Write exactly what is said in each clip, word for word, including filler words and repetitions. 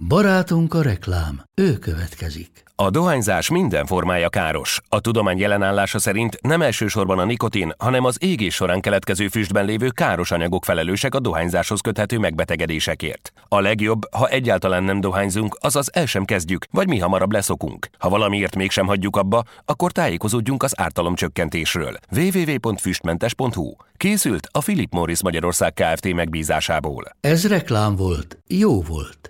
Barátunk a reklám, ő következik. A dohányzás minden formája káros. A tudomány jelenállása szerint nem elsősorban a nikotin, hanem az égés során keletkező füstben lévő káros anyagok felelősek a dohányzáshoz köthető megbetegedésekért. A legjobb, ha egyáltalán nem dohányzunk, azaz el sem kezdjük, vagy mi hamarabb leszokunk. Ha valamiért mégsem hagyjuk abba, akkor tájékozódjunk az ártalomcsökkentésről. double-u double-u double-u pont füstmentes pont hu. Készült a Philip Morris Magyarország Kft. Megbízásából. Ez reklám volt, jó volt.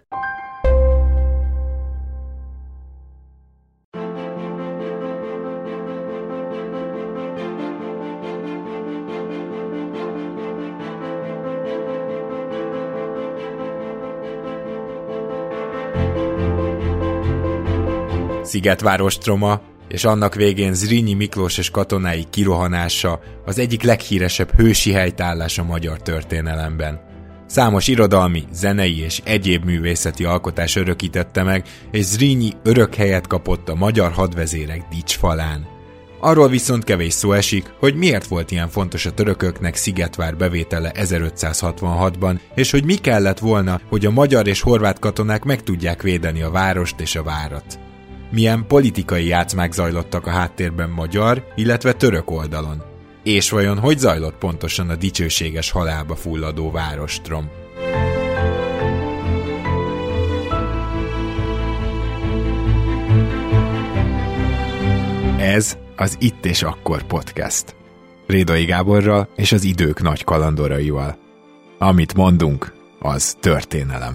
Szigetvárostroma és annak végén Zrínyi Miklós és katonái kirohanása az egyik leghíresebb hősi helytállás a magyar történelemben. Számos irodalmi, zenei és egyéb művészeti alkotás örökítette meg, és Zrínyi örök helyet kapott a magyar hadvezérek dicsfalán. Arról viszont kevés szó esik, hogy miért volt ilyen fontos a törököknek Szigetvár bevétele ezerötszázhatvanhatban, és hogy mi kellett volna, hogy a magyar és horvát katonák meg tudják védeni a várost és a várat. Milyen politikai játszmák zajlottak a háttérben magyar, illetve török oldalon. És vajon hogy zajlott pontosan a dicsőséges halálba fulladó várostrom? Ez az Itt és Akkor podcast. Rédai Gáborral és az idők nagy kalandoraival. Amit mondunk, az történelem.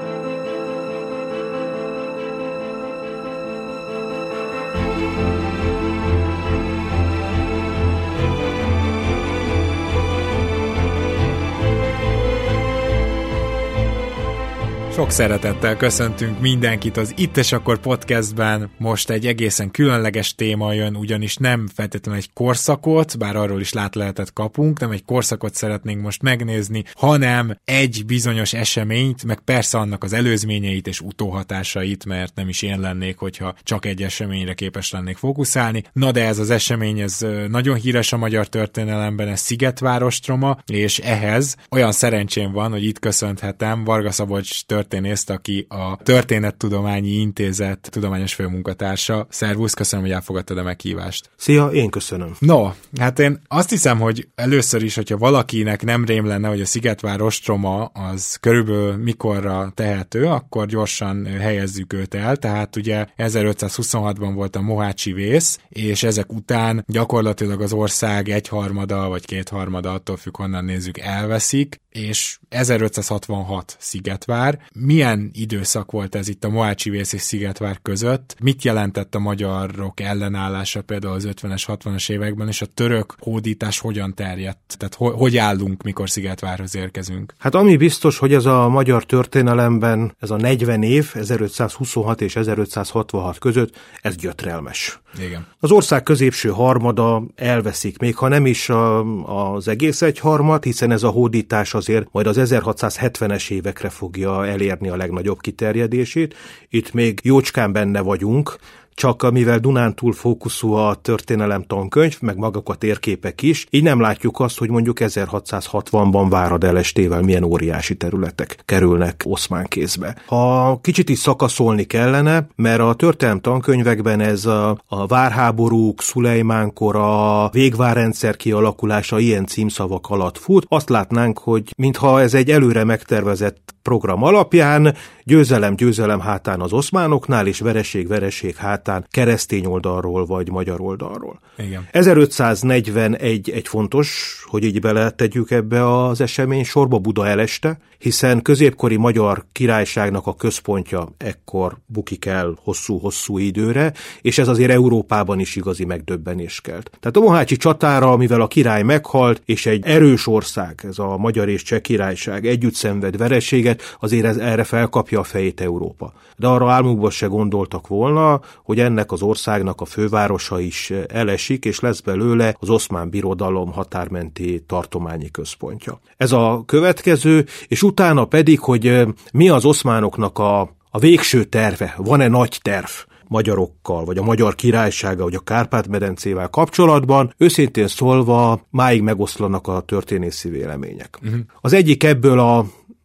Sok szeretettel köszöntünk mindenkit az Itt és Akkor podcastben. Most egy egészen különleges téma jön, ugyanis nem feltétlenül egy korszakot, bár arról is látlehetet kapunk, nem egy korszakot szeretnénk most megnézni, hanem egy bizonyos eseményt, meg persze annak az előzményeit és utóhatásait, mert nem is én lennék, hogyha csak egy eseményre képes lennék fókuszálni. Na de ez az esemény, ez nagyon híres a magyar történelemben, ez Szigetvárostroma, és ehhez olyan szerencsém van, hogy itt köszönhetem Varga Szabolcs történészt, aki a Történettudományi Intézet tudományos főmunkatársa. Szervusz, köszönöm, hogy elfogadtad a meghívást. Szia, én köszönöm. No, hát én azt hiszem, hogy először is, hogyha valakinek nem rém lenne, hogy a Szigetvárostroma az körülbelül mikorra tehető, akkor gyorsan helyezzük őt el. Tehát ugye ezerötszázhuszonhatban volt a mohácsi vész, és ezek után gyakorlatilag az ország egyharmada vagy kétharmada, attól függ, honnan nézzük, elveszik, és ezerötszázhatvanhat Szigetvár. Milyen időszak volt ez itt a mohácsi vész és Szigetvár között? Mit jelentett a magyarok ellenállása például az ötvenes, hatvanas években, és a török hódítás hogyan terjedt? Tehát ho- hogy állunk, mikor Szigetvárhoz érkezünk? Hát ami biztos, hogy ez a magyar történelemben, ez a negyven év, ezerötszázhuszonhat és ezerötszázhatvanhat között, ez gyötrelmes. Igen. Az ország középső harmada elveszik, még ha nem is a, az egész egyharmad, hiszen ez a hódítás azért majd az ezerhatszázhetvenes évekre fogja elérni a legnagyobb kiterjedését. Itt még jócskán benne vagyunk, csak mivel Dunántúl fókuszú a történelem tankönyv, meg maguk a térképek is, így nem látjuk azt, hogy mondjuk ezerhatszázhatvanban Várad elestével milyen óriási területek kerülnek oszmán kézbe. Ha kicsit is szakaszolni kellene, mert a történelem tankönyvekben ez a, a várháborúk, Szulejmánkora, végvárrendszer kialakulása ilyen címszavak alatt fut, azt látnánk, hogy mintha ez egy előre megtervezett program alapján győzelem-győzelem hátán az oszmánoknál, és vereség-vereség hátán keresztény oldalról vagy magyar oldalról. Igen. ezerötszáznegyvenegy egy fontos, hogy így beletegyük ebbe az esemény sorba, Buda eleste, hiszen középkori magyar királyságnak a központja ekkor bukik el hosszú-hosszú időre, és ez azért Európában is igazi megdöbbenés kelt. Tehát a mohácsi csatára, mivel a király meghalt, és egy erős ország, ez a magyar és cseh királyság együtt szenved vereséget, azért ez erre felkapja a fejét Európa. De arra álmukban se gondoltak volna, hogy ennek az országnak a fővárosa is elesik, és lesz belőle az Oszmán Birodalom határmenti tartományi központja. Ez a következő, és utána pedig, hogy mi az oszmánoknak a, a végső terve, van-e nagy terv magyarokkal, vagy a magyar királysága, vagy a Kárpát-medencével kapcsolatban, őszintén szólva máig megoszlanak a történészi vélemények. Uh-huh. Az egyik ebből a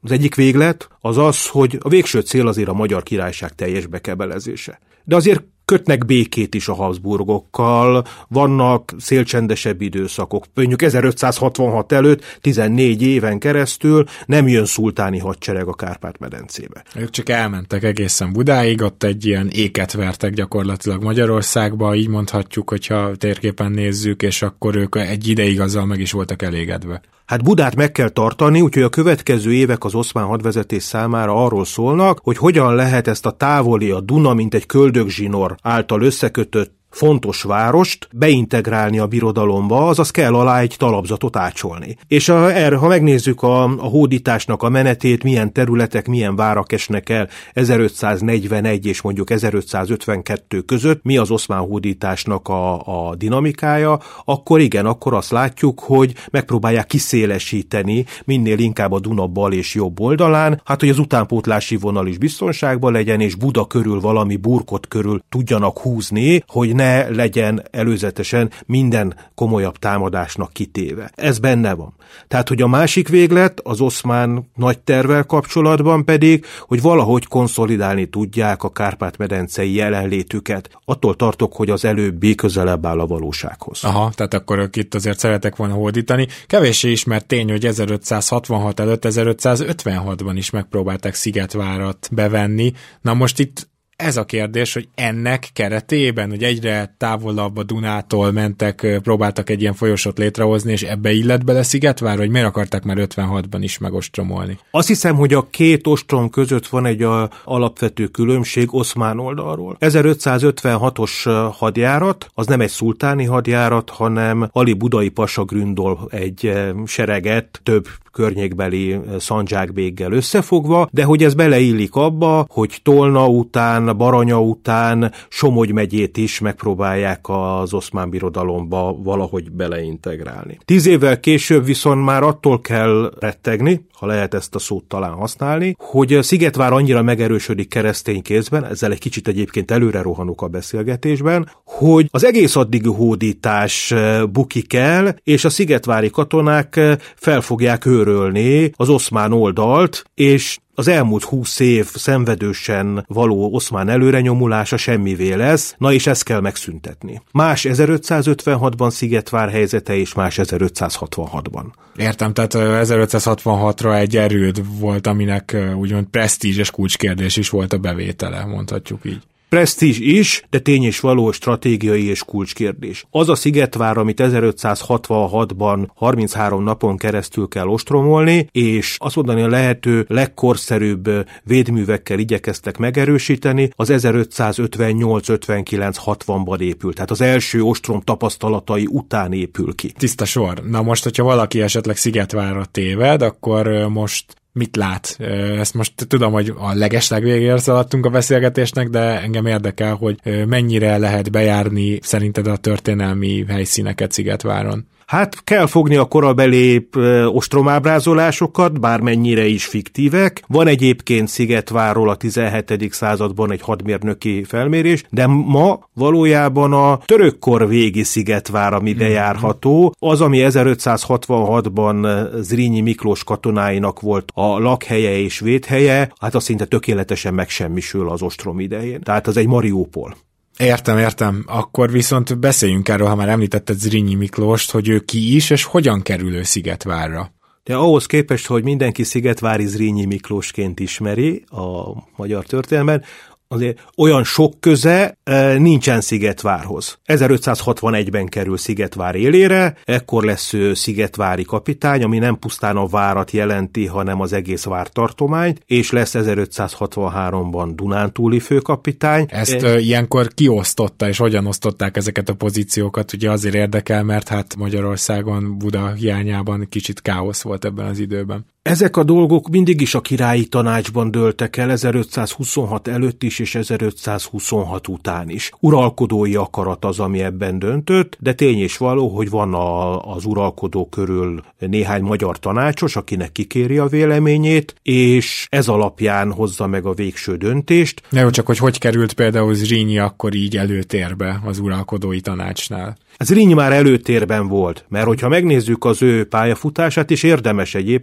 Az egyik véglet az az, hogy a végső cél azért a Magyar Királyság teljes bekebelezése. De azért kötnek békét is a Habsburgokkal, vannak szélcsendesebb időszakok. Mondjuk ezerötszázhatvanhat előtt tizennégy éven keresztül nem jön szultáni hadsereg a Kárpát-medencébe. Ők csak elmentek egészen Budáig, ott egy ilyen éket vertek gyakorlatilag Magyarországba, így mondhatjuk, hogyha térképen nézzük, és akkor ők egy ideig azzal meg is voltak elégedve. Hát Budát meg kell tartani, úgyhogy a következő évek az oszmán hadvezetés számára arról szólnak, hogy hogyan lehet ezt a távoli, a Duna, mint egy köldögzsinór által összekötött fontos várost beintegrálni a birodalomba, azaz kell alá egy talapzatot ácsolni. És a, erre, ha megnézzük a, a hódításnak a menetét, milyen területek, milyen várak esnek el ezerötszáznegyvenegy és mondjuk ezerötszázötvenkettő között, mi az oszmán hódításnak a, a dinamikája, akkor igen, akkor azt látjuk, hogy megpróbálják kiszélesíteni minél inkább a Duna bal és jobb oldalán, hát hogy az utánpótlási vonal is biztonságban legyen, és Buda körül valami burkot körül tudjanak húzni, hogy ne ne legyen előzetesen minden komolyabb támadásnak kitéve. Ez benne van. Tehát, hogy a másik véglet az oszmán nagy tervvel kapcsolatban pedig, hogy valahogy konszolidálni tudják a Kárpát-medencei jelenlétüket. Attól tartok, hogy az előbbi közelebb áll a valósághoz. Aha, tehát akkor itt azért szeretek volna hódítani. Kevéssé ismert tény, hogy ezerötszázhatvanhat előtt ezerötszázötvenhatban is megpróbálták Szigetvárat bevenni. Na most itt ez a kérdés, hogy ennek keretében, hogy egyre távolabb a Dunától mentek, próbáltak egy ilyen folyosót létrehozni, és ebbe illet bele Szigetvár, hogy miért akarták már ötvenhatban is megostromolni? Azt hiszem, hogy a két ostrom között van egy a, alapvető különbség oszmán oldalról. ezerötszázötvenhatos hadjárat, az nem egy szultáni hadjárat, hanem Ali budai pasa Gründol egy sereget több környékbeli szandzsákbéggel összefogva, de hogy ez beleillik abba, hogy Tolna után, Baranya után Somogy megyét is megpróbálják az oszmán birodalomba valahogy beleintegrálni. Tíz évvel később viszont már attól kell rettegni, ha lehet ezt a szót talán használni, hogy Szigetvár annyira megerősödik keresztény kézben, ezzel egy kicsit egyébként előre rohanok a beszélgetésben, hogy az egész addigi hódítás bukik el, és a szigetvári katonák fel fogják őrölni az oszmán oldalt, és az elmúlt húsz év szenvedősen való oszmán előrenyomulása semmivé lesz, na és ezt kell megszüntetni. Más ezerötszázötvenhatban Szigetvár helyzete, és más ezerötszázhatvanhatban. Értem, tehát ezerötszázhatvanhatra egy erőd volt, aminek úgymond presztízses kulcskérdés is volt a bevétele, mondhatjuk így. Presztízs is, de tény és való stratégiai és kulcskérdés. Az a Szigetvár, amit ezerötszázhatvanhatban harminchárom napon keresztül kell ostromolni, és azt mondani, a lehető legkorszerűbb védművekkel igyekeztek megerősíteni, az ezerötszázötvennyolc ötvenkilenc hatvanban épült. Tehát az első ostrom tapasztalatai után épül ki. Tiszta sor. Na most, hogyha valaki esetleg Szigetvárra téved, akkor most mit lát? Ezt most tudom, hogy a legesleg végére szaladtunk a beszélgetésnek, de engem érdekel, hogy mennyire lehet bejárni szerinted a történelmi helyszíneket Szigetváron. Hát kell fogni a korabeli ostromábrázolásokat, bármennyire is fiktívek. Van egyébként Szigetvárról a tizenhetedik században egy hadmérnöki felmérés, de ma valójában a törökkor végi Szigetvár, ami bejárható, az, ami ezerötszázhatvanhatban Zrínyi Miklós katonáinak volt a lakhelye és védhelye, hát az szinte tökéletesen megsemmisül az ostrom idején. Tehát az egy Mariupol. Értem, értem. Akkor viszont beszéljünk erről, ha már említetted Zrínyi Miklóst, hogy ő ki is, és hogyan kerül ő Szigetvárra. De ahhoz képest, hogy mindenki szigetvári Zrínyi Miklósként ismeri a magyar történelemben, azért olyan sok köze e, nincsen Szigetvárhoz. ezerötszázhatvanegyben kerül Szigetvár élére, ekkor lesz ő szigetvári kapitány, ami nem pusztán a várat jelenti, hanem az egész vártartományt, és lesz ezerötszázhatvanháromban dunántúli főkapitány. Ezt e, ilyenkor kiosztotta, és hogyan osztották ezeket a pozíciókat? Ugye azért érdekel, mert hát Magyarországon Buda hiányában kicsit káosz volt ebben az időben. Ezek a dolgok mindig is a királyi tanácsban dőltek el, ezerötszázhuszonhat előtt is, és ezerötszázhuszonhat után is. Uralkodói akarat az, ami ebben döntött, de tény és való, hogy van a, az uralkodó körül néhány magyar tanácsos, akinek kikéri a véleményét, és ez alapján hozza meg a végső döntést. Ne jó, csak hogy hogy került például Zrínyi akkor így előtérbe az uralkodói tanácsnál? Zrínyi már előtérben volt, mert hogyha megnézzük az ő pályafutását, is érdemes egyébként,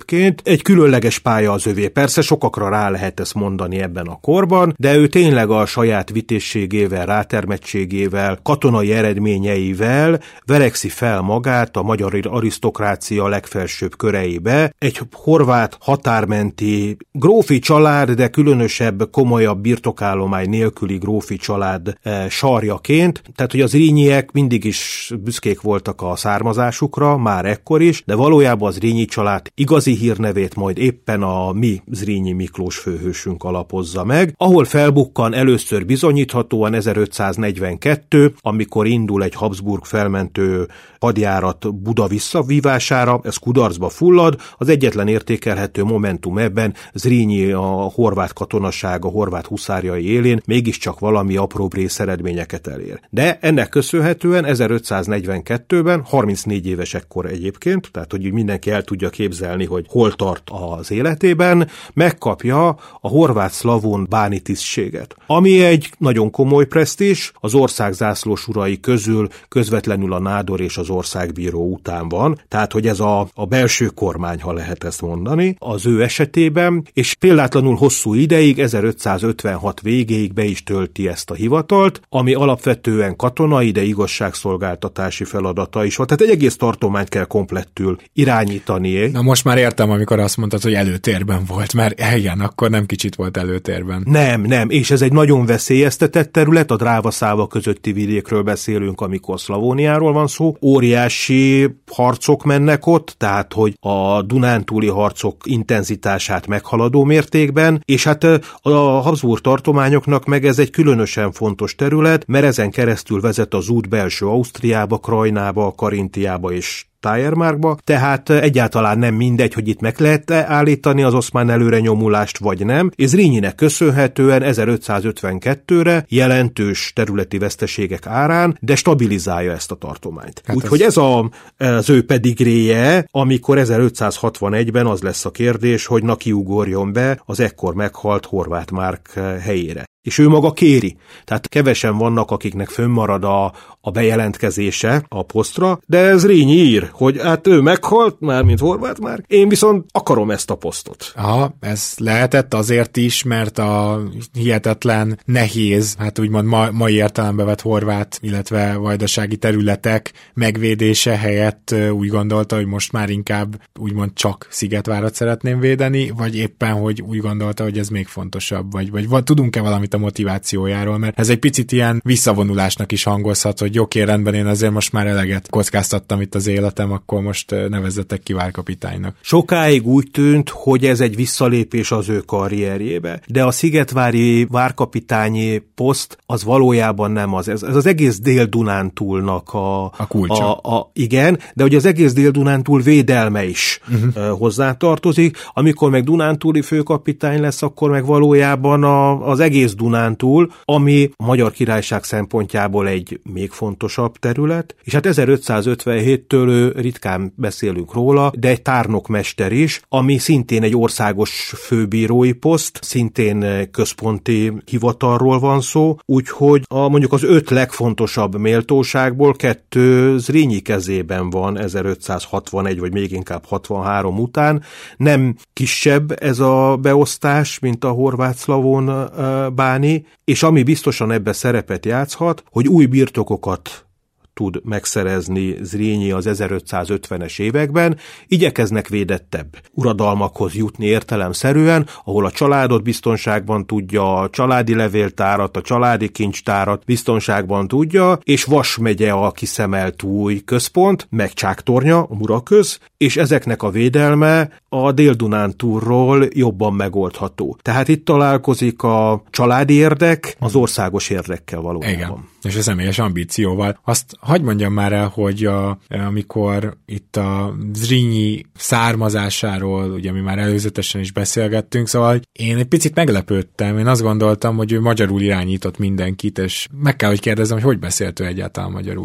egy különleges pálya az övé. Persze sokakra rá lehet ezt mondani ebben a korban, de ő tényleg a saját vitézségével, rátermettségével, katonai eredményeivel verekszi fel magát a magyar arisztokrácia legfelsőbb köreibe. Egy horvát határmenti grófi család, de különösebb, komolyabb birtokállomány nélküli grófi család e, sarjaként. Tehát, hogy az Zrínyiek mindig is büszkék voltak a származásukra, már ekkor is, de valójában az Zrínyi család igazi hírnevét majd éppen a mi Zrínyi Miklós főhősünk alapozza meg, ahol felbukkan először bizonyíthatóan ezerötszáznegyvenkettő, amikor indul egy Habsburg felmentő hadjárat Buda visszavívására, ez kudarcba fullad, az egyetlen értékelhető momentum ebben Zrínyi, a horvát katonaság, a horvát huszárjai élén mégiscsak valami apróbb részeredményeket elér. De ennek köszönhetően ezerötszáznegyvenkettőben, harmincnégy éves ekkor egyébként, tehát hogy mindenki el tudja képzelni, hogy hol tart az életében, megkapja a horvát-szlavón báni tisztséget, ami egy nagyon komoly presztízs, az ország zászlós urai közül közvetlenül a nádor és az országbíró után van, tehát hogy ez a, a belső kormány, ha lehet ezt mondani, az ő esetében, és példátlanul hosszú ideig, ezerötszázötvenhat végéig be is tölti ezt a hivatalt, ami alapvetően katonai, de igazságszolgáltatási feladata is van, tehát egy egész tartományt kell komplettül irányítani. Na most már értem, amikor azt mondtad, hogy előtérben volt, mert igen, akkor nem kicsit volt előtérben. Nem, nem, és ez egy nagyon veszélyeztetett terület, a Dráva-Száva közötti vidékről beszélünk, amikor Szlavóniáról van szó, óriási harcok mennek ott, tehát hogy a dunántúli harcok intenzitását meghaladó mértékben, és hát a Habsburg tartományoknak meg ez egy különösen fontos terület, mert ezen keresztül vezet az út belső Ausztriába, Krajnába, Karintiába és Steiermarkba, tehát egyáltalán nem mindegy, hogy itt meg lehet állítani az oszmán előre nyomulást, vagy nem, és Zrínyinek köszönhetően ezerötszázötvenkettőre jelentős területi veszteségek árán, de stabilizálja ezt a tartományt. Hát úgyhogy ez a, az ő pedigréje, amikor ezerötszázhatvanegyben az lesz a kérdés, hogy na kiugorjon be az ekkor meghalt Horváth Márk helyére. És ő maga kéri. Tehát kevesen vannak, akiknek fönnmarad a, a bejelentkezése a posztra, de Zrínyi ír, hogy hát ő meghalt, már mint Horváth Márk, én viszont akarom ezt a posztot. Aha, ez lehetett azért is, mert a hihetetlen nehéz, hát úgymond ma, mai értelembe vett horvát, illetve vajdasági területek megvédése helyett úgy gondolta, hogy most már inkább úgymond csak Szigetvárat szeretném védeni, vagy éppen, hogy úgy gondolta, hogy ez még fontosabb, vagy, vagy, vagy tudunk-e valamit a motivációjáról, mert ez egy picit ilyen visszavonulásnak is hangozhat, hogy oké, rendben, én azért most már eleget kockáztattam itt az életem, akkor most nevezzetek ki várkapitánynak. Sokáig úgy tűnt, hogy ez egy visszalépés az ő karrierjébe, de a szigetvári várkapitányi poszt az valójában nem az. Ez, ez az egész Dél-Dunántúlnak a, a kulcsa. A, a, igen, de hogy az egész Dél-Dunántúl védelme is uh-huh. hozzátartozik. Amikor meg dunántúli főkapitány lesz, akkor meg valójában a, az egész Dunántúl, ami a Magyar Királyság szempontjából egy még fontosabb terület, és hát ezerötszázötvenhéttől ritkán beszélünk róla, de egy tárnokmester is, ami szintén egy országos főbírói poszt, szintén központi hivatalról van szó, úgyhogy a, mondjuk az öt legfontosabb méltóságból kettő Zrínyi kezében van ezerötszázhatvanegy, vagy még inkább hatvanhárom után. Nem kisebb ez a beosztás, mint a horvát-szlavón báni, és ami biztosan ebbe szerepet játszhat, hogy új birtokokat tud megszerezni Zrínyi az ezerötszázötvenes években, igyekeznek védettebb uradalmakhoz jutni értelemszerűen, ahol a családot biztonságban tudja, a családi levéltárat, a családi kincstárat biztonságban tudja, és Vas megye a kiszemelt új központ, meg Csáktornya, a Muraköz, és ezeknek a védelme a Dél-Dunántúlról jobban megoldható. Tehát itt találkozik a családi érdek az országos érdekkel valójában. Igen. És a személyes ambícióval. Azt hadd mondjam már el, hogy a, amikor itt a Zrínyi származásáról, ugye mi már előzetesen is beszélgettünk, szóval én egy picit meglepődtem, én azt gondoltam, hogy ő magyarul irányított mindenkit, és meg kell, hogy kérdezzem, hogy hogy beszélt ő egyáltalán magyarul.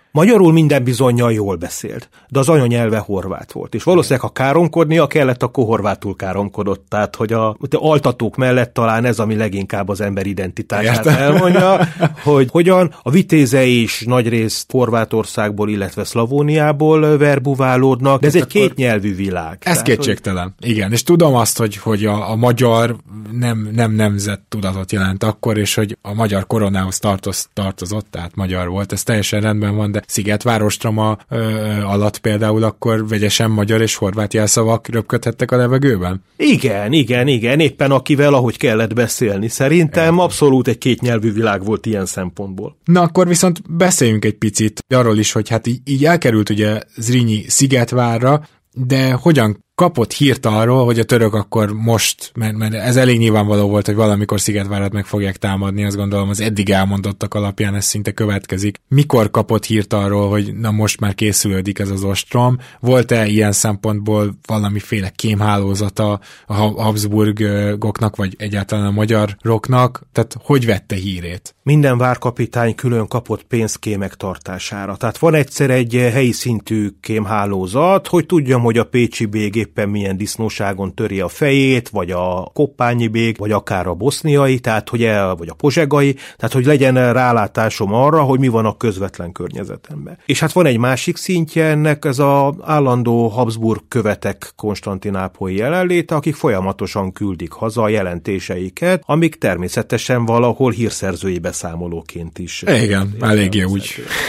Magyarul minden bizonnyal jól beszélt, de az anyanyelve horvát volt, és valószínűleg, ha káromkodnia kellett, akkor horvátul káromkodott, tehát hogy a altatók mellett talán ez, ami leginkább az ember identitását Értem. elmondja, hogy hogyan a vitézei is nagyrészt Horvátországból, illetve Szlavóniából verbuválódnak, de ez egy akkor kétnyelvű világ. Ez tehát, kétségtelen. Hogy... Igen, és tudom azt, hogy, hogy a, a magyar nem, nem nemzettudatot jelent akkor, és hogy a magyar koronához tartoz, tartozott, tehát magyar volt, ez teljesen rendben van, de Szigetvár ostroma ö, alatt például akkor vegyesen magyar és horvát jelszavak röpködhettek a levegőben? Igen, igen, igen, éppen akivel ahogy kellett beszélni. Szerintem é. abszolút egy kétnyelvű világ volt ilyen szempontból. Na akkor viszont beszéljünk egy picit arról is, hogy hát így, így elkerült ugye Zrínyi Szigetvárra, de hogyan kapott hírt arról, hogy a török akkor most, mert, mert ez elég nyilvánvaló volt, hogy valamikor Szigetvárat meg fogják támadni, azt gondolom az eddig elmondottak alapján ez szinte következik. Mikor kapott hírt arról, hogy na most már készülődik ez az ostrom? Volt-e ilyen szempontból valamiféle kémhálózata a Habsburgoknak, vagy egyáltalán a magyaroknak? Tehát hogy vette hírét? Minden várkapitány külön kapott pénzkémek tartására. Tehát van egyszer egy helyi szintű kémhálózat, hogy tudjam, hogy a pécsi bég éppen milyen disznóságon töri a fejét, vagy a koppányi bég, vagy akár a boszniai, tehát hogy el, vagy a pozsegai, tehát hogy legyen rálátásom arra, hogy mi van a közvetlen környezetemben. És hát van egy másik szintje ennek, ez az állandó Habsburg követek konstantinápolyi jelenléte, akik folyamatosan küldik haza a jelentéseiket, amik természetesen valahol hírszerzői beszámolóként is. Igen, eléggé úgy.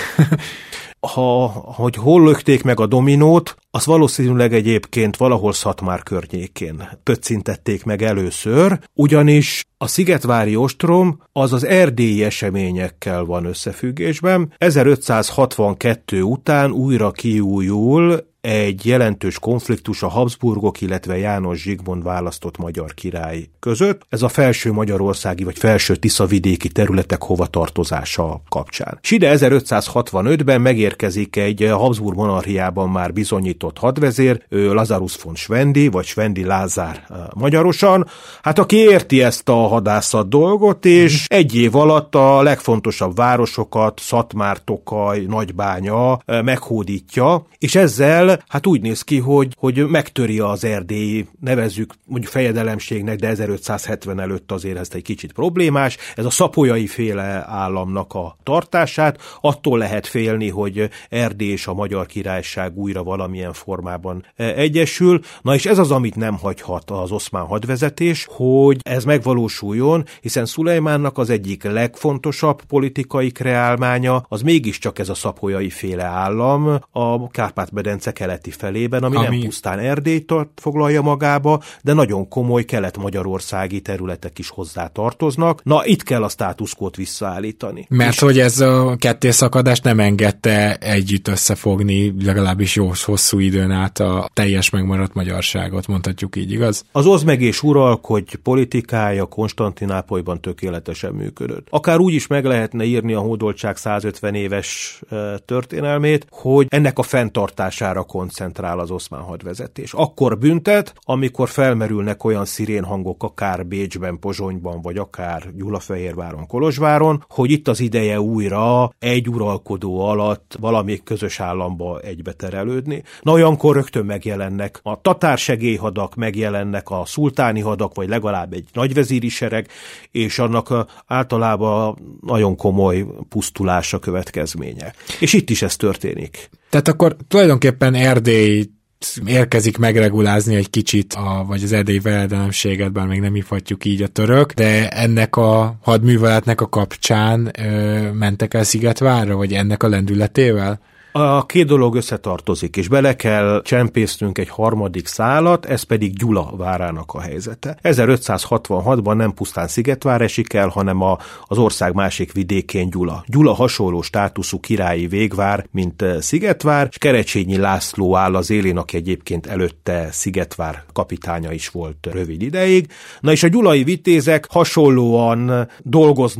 Ha, hogy hol lökték meg a dominót, az valószínűleg egyébként valahol Szatmár környékén pöccintették meg először, ugyanis a szigetvári ostrom az az erdélyi eseményekkel van összefüggésben. ezerötszázhatvankettő után újra kiújul egy jelentős konfliktus a Habsburgok, illetve János Zsigmond választott magyar király között. Ez a felső magyarországi vagy felső tiszavidéki területek hovatartozása kapcsán. És ide ezerötszázhatvanötben megérkezik egy Habsburg monarchiában már bizonyított hadvezér, Lazarus von Schwendi, vagy Schwendi Lázár magyarosan, hát aki érti ezt a hadászat dolgot, és egy év alatt a legfontosabb városokat, Szatmár, Tokaj, Nagybánya meghódítja, és ezzel hát úgy néz ki, hogy, hogy megtöri az erdélyi, nevezzük mondjuk fejedelemségnek, de ezerötszázhetven előtt azért ez egy kicsit problémás, ez a szapolyai féle államnak a tartását, attól lehet félni, hogy Erdély és a Magyar Királyság újra valamilyen formában egyesül. Na és ez az, amit nem hagyhat az oszmán hadvezetés, hogy ez megvalósuljon, hiszen Szulejmánnak az egyik legfontosabb politikai kreálmánya, az mégiscsak ez a szapolyai féle állam a Kárpát-medence keleti felében, ami, ami nem pusztán Erdélyt foglalja magába, de nagyon komoly kelet-magyarországi területek is hozzá tartoznak. Na, itt kell a státuszkót visszaállítani. Mert és hogy ez a kettészakadás nem engedte együtt összefogni legalábbis jó hosszú időn át a teljes megmaradt magyarságot, mondhatjuk így, igaz? Az oszd meg és uralkodj politikája Konstantinápolyban tökéletesen működött. Akár úgy is meg lehetne írni a hódoltság százötven éves történelmét, hogy ennek a fenntartására koncentrál az oszmán hadvezetés. Akkor büntet, amikor felmerülnek olyan szirénhangok akár Bécsben, Pozsonyban, vagy akár Gyulafehérváron, Kolozsváron, hogy itt az ideje újra egy uralkodó alatt valamelyik közös államba egybeterelődni. Na, olyankor rögtön megjelennek a tatár segélyhadak, megjelennek a szultáni hadak, vagy legalább egy nagyvezíri sereg, és annak általában nagyon komoly pusztulása következménye. És itt is ez történik. Tehát akkor tulajdonképpen Erdély érkezik megregulázni egy kicsit, a, vagy az erdélyi vejedelemséget, bár még nem hívhatjuk így a török, de ennek a hadműveletnek a kapcsán ö, mentek el Szigetvárra, vagy ennek a lendületével? A két dolog összetartozik, és bele kell csempésznünk egy harmadik szálat, ez pedig Gyula várának a helyzete. ezerötszázhatvanhatban nem pusztán Szigetvár esik el, hanem a, az ország másik vidékén Gyula. Gyula hasonló státuszú királyi végvár, mint Szigetvár, és Kerecsényi László áll az élén, aki egyébként előtte Szigetvár kapitánya is volt rövid ideig. Na és a gyulai vitézek hasonlóan dolgoznak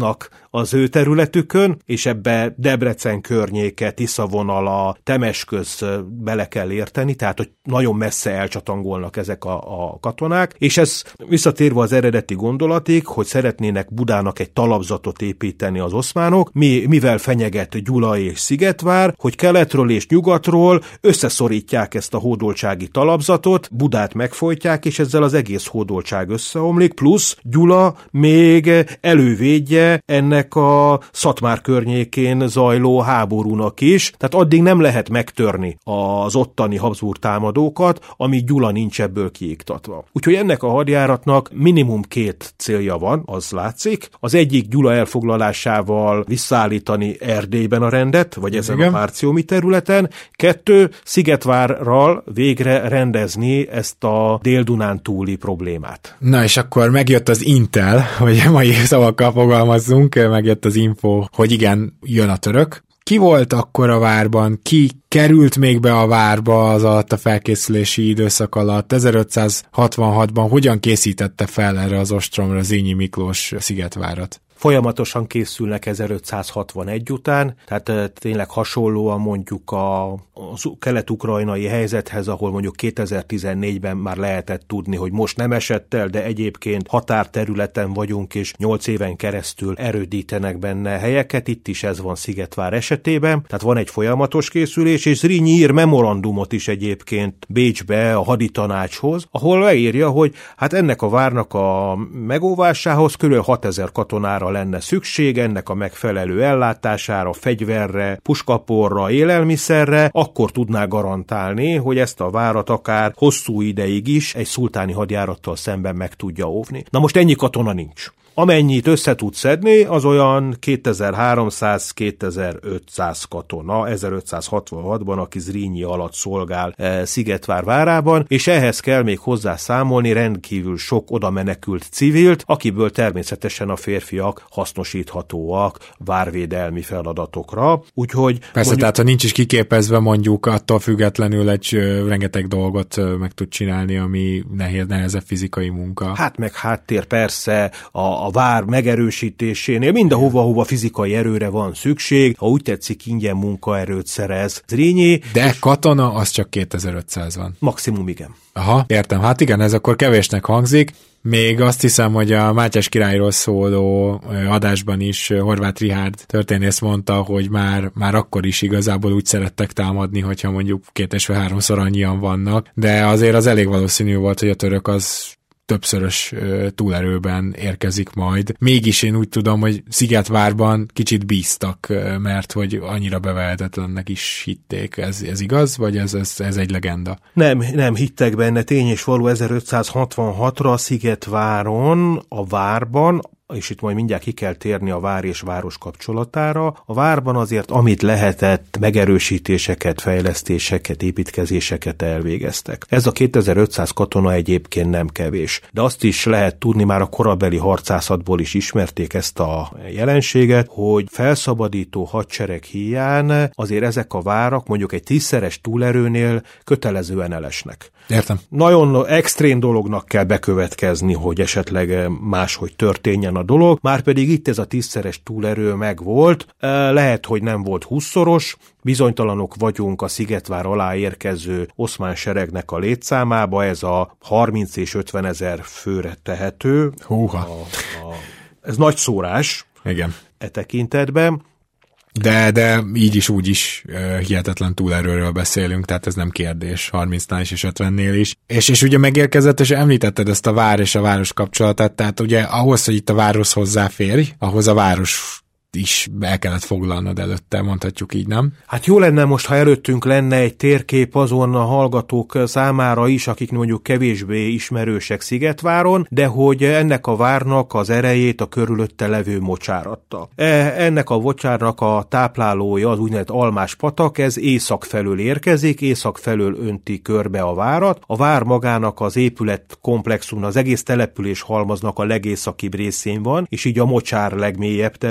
az ő területükön, és ebbe Debrecen környéke, Tisza vonala, Temesköz bele kell érteni, tehát hogy nagyon messze elcsatangolnak ezek a, a katonák, és ez visszatérve az eredeti gondolatig, hogy szeretnének Budának egy talapzatot építeni az oszmánok, mi, mivel fenyeget Gyula és Szigetvár, hogy keletről és nyugatról összeszorítják ezt a hódoltsági talapzatot, Budát megfojtják, és ezzel az egész hódoltság összeomlik, plusz Gyula még elővédje ennek a Szatmár környékén zajló háborúnak is, tehát addig nem lehet megtörni az ottani Habsburg támadókat, amíg Gyula nincs ebből kiiktatva. Úgyhogy ennek a hadjáratnak minimum két célja van, az látszik. Az egyik Gyula elfoglalásával visszaállítani Erdélyben a rendet, vagy ezen igen. a párciómi területen. Kettő, Szigetvárral végre rendezni ezt a Dél-Dunán túli problémát. Na és akkor megjött az intel, hogy mai szavakkal fogalmazzunk, megjött az info, hogy igen, jön a török. Ki volt akkor a várban? Ki került még be a várba az alatt a felkészülési időszak alatt? ezerötszázhatvanhatban hogyan készítette fel erre az ostromra Zrínyi Miklós Szigetvárat? Folyamatosan készülnek ezerötszázhatvanegy után, tehát tényleg hasonlóan mondjuk a, a kelet-ukrajnai helyzethez, ahol mondjuk kétezer-tizennégyben már lehetett tudni, hogy most nem esett el, de egyébként határterületen vagyunk, és nyolc éven keresztül erődítenek benne helyeket, itt is ez van Szigetvár esetében, tehát van egy folyamatos készülés, és Zrínyi ír memorandumot is egyébként Bécsbe a haditanácshoz, ahol leírja, hogy hát ennek a várnak a megóvásához kb. hatezer katonára lenne szükség, ennek a megfelelő ellátására, fegyverre, puskaporra, élelmiszerre, akkor tudná garantálni, hogy ezt a várat akár hosszú ideig is egy szultáni hadjárattal szemben meg tudja óvni. Na most ennyi katona nincs. Amennyit össze tud szedni, az olyan kétezer-háromszáz-kétezer-ötszáz katona ezerötszázhatvanhatban, aki Zrínyi alatt szolgál e, Szigetvár várában, és ehhez kell még hozzá számolni rendkívül sok oda menekült civilt, akiből természetesen a férfiak hasznosíthatóak várvédelmi feladatokra. Úgyhogy persze, mondjuk, tehát ha nincs is kiképezve, mondjuk attól függetlenül egy ö, rengeteg dolgot ö, meg tud csinálni, ami nehéz, nehezebb fizikai munka. Hát meg háttér persze, a a vár megerősítésénél mindenhova, hova fizikai erőre van szükség, ha úgy tetszik, ingyen munkaerőt szerez Zrínyi. De katona az csak kétezer-ötszáz van. Maximum igen. Aha, értem. Hát igen, ez akkor kevésnek hangzik. Még azt hiszem, hogy a Mátyás királyról szóló adásban is Horváth Richárd történész mondta, hogy már, már akkor is igazából úgy szerettek támadni, hogyha mondjuk két és háromszor annyian vannak, de azért az elég valószínű volt, hogy a török az többszörös túlerőben érkezik majd. Mégis én úgy tudom, hogy Szigetvárban kicsit bíztak, mert hogy annyira bevehetetlennek is hitték. Ez, ez igaz, vagy ez, ez, ez egy legenda? Nem, nem hittek benne. Tény és való ezerötszázhatvanhatra Szigetváron, a várban, és itt majd mindjárt ki kell térni a vár és város kapcsolatára. A várban azért, amit lehetett, megerősítéseket, fejlesztéseket, építkezéseket elvégeztek. Ez a kétezer-ötszáz katona egyébként nem kevés. De azt is lehet tudni, már a korabeli harcászatból is ismerték ezt a jelenséget, hogy felszabadító hadsereg híján azért ezek a várak mondjuk egy tízszeres túlerőnél kötelezően elesnek. Értem. Nagyon extrém dolognak kell bekövetkezni, hogy esetleg máshogy történjen a dolog, márpedig itt ez a tízszeres túlerő megvolt, lehet, hogy nem volt húszszoros, bizonytalanok vagyunk a Szigetvár alá érkező oszmán seregnek a létszámába, ez a harminc és ötven ezer főre tehető. Húha. A, a, ez nagy szórás. Igen. E tekintetben. De, de így is, úgy is uh, hihetetlen túlerőről beszélünk, tehát ez nem kérdés, harmincnál is és ötvennél is. És, és ugye megérkezett, és említetted ezt a vár és a város kapcsolatát, tehát ugye ahhoz, hogy itt a várhoz hozzáférj, ahhoz a város is el kellett foglalnod előtte, mondhatjuk így, nem? Hát jó lenne most, ha előttünk lenne egy térkép azon a hallgatók számára is, akik mondjuk kevésbé ismerősek Szigetváron, de hogy ennek a várnak az erejét a körülötte levő mocsáratta. Ennek a mocsárnak a táplálója az úgynevezett Almás patak, ez észak felől érkezik, észak felől önti körbe a várat. A vár magának az épület komplexum, az egész település halmaznak a legészakibb részén van, és így a mocsár legmélyebb területén,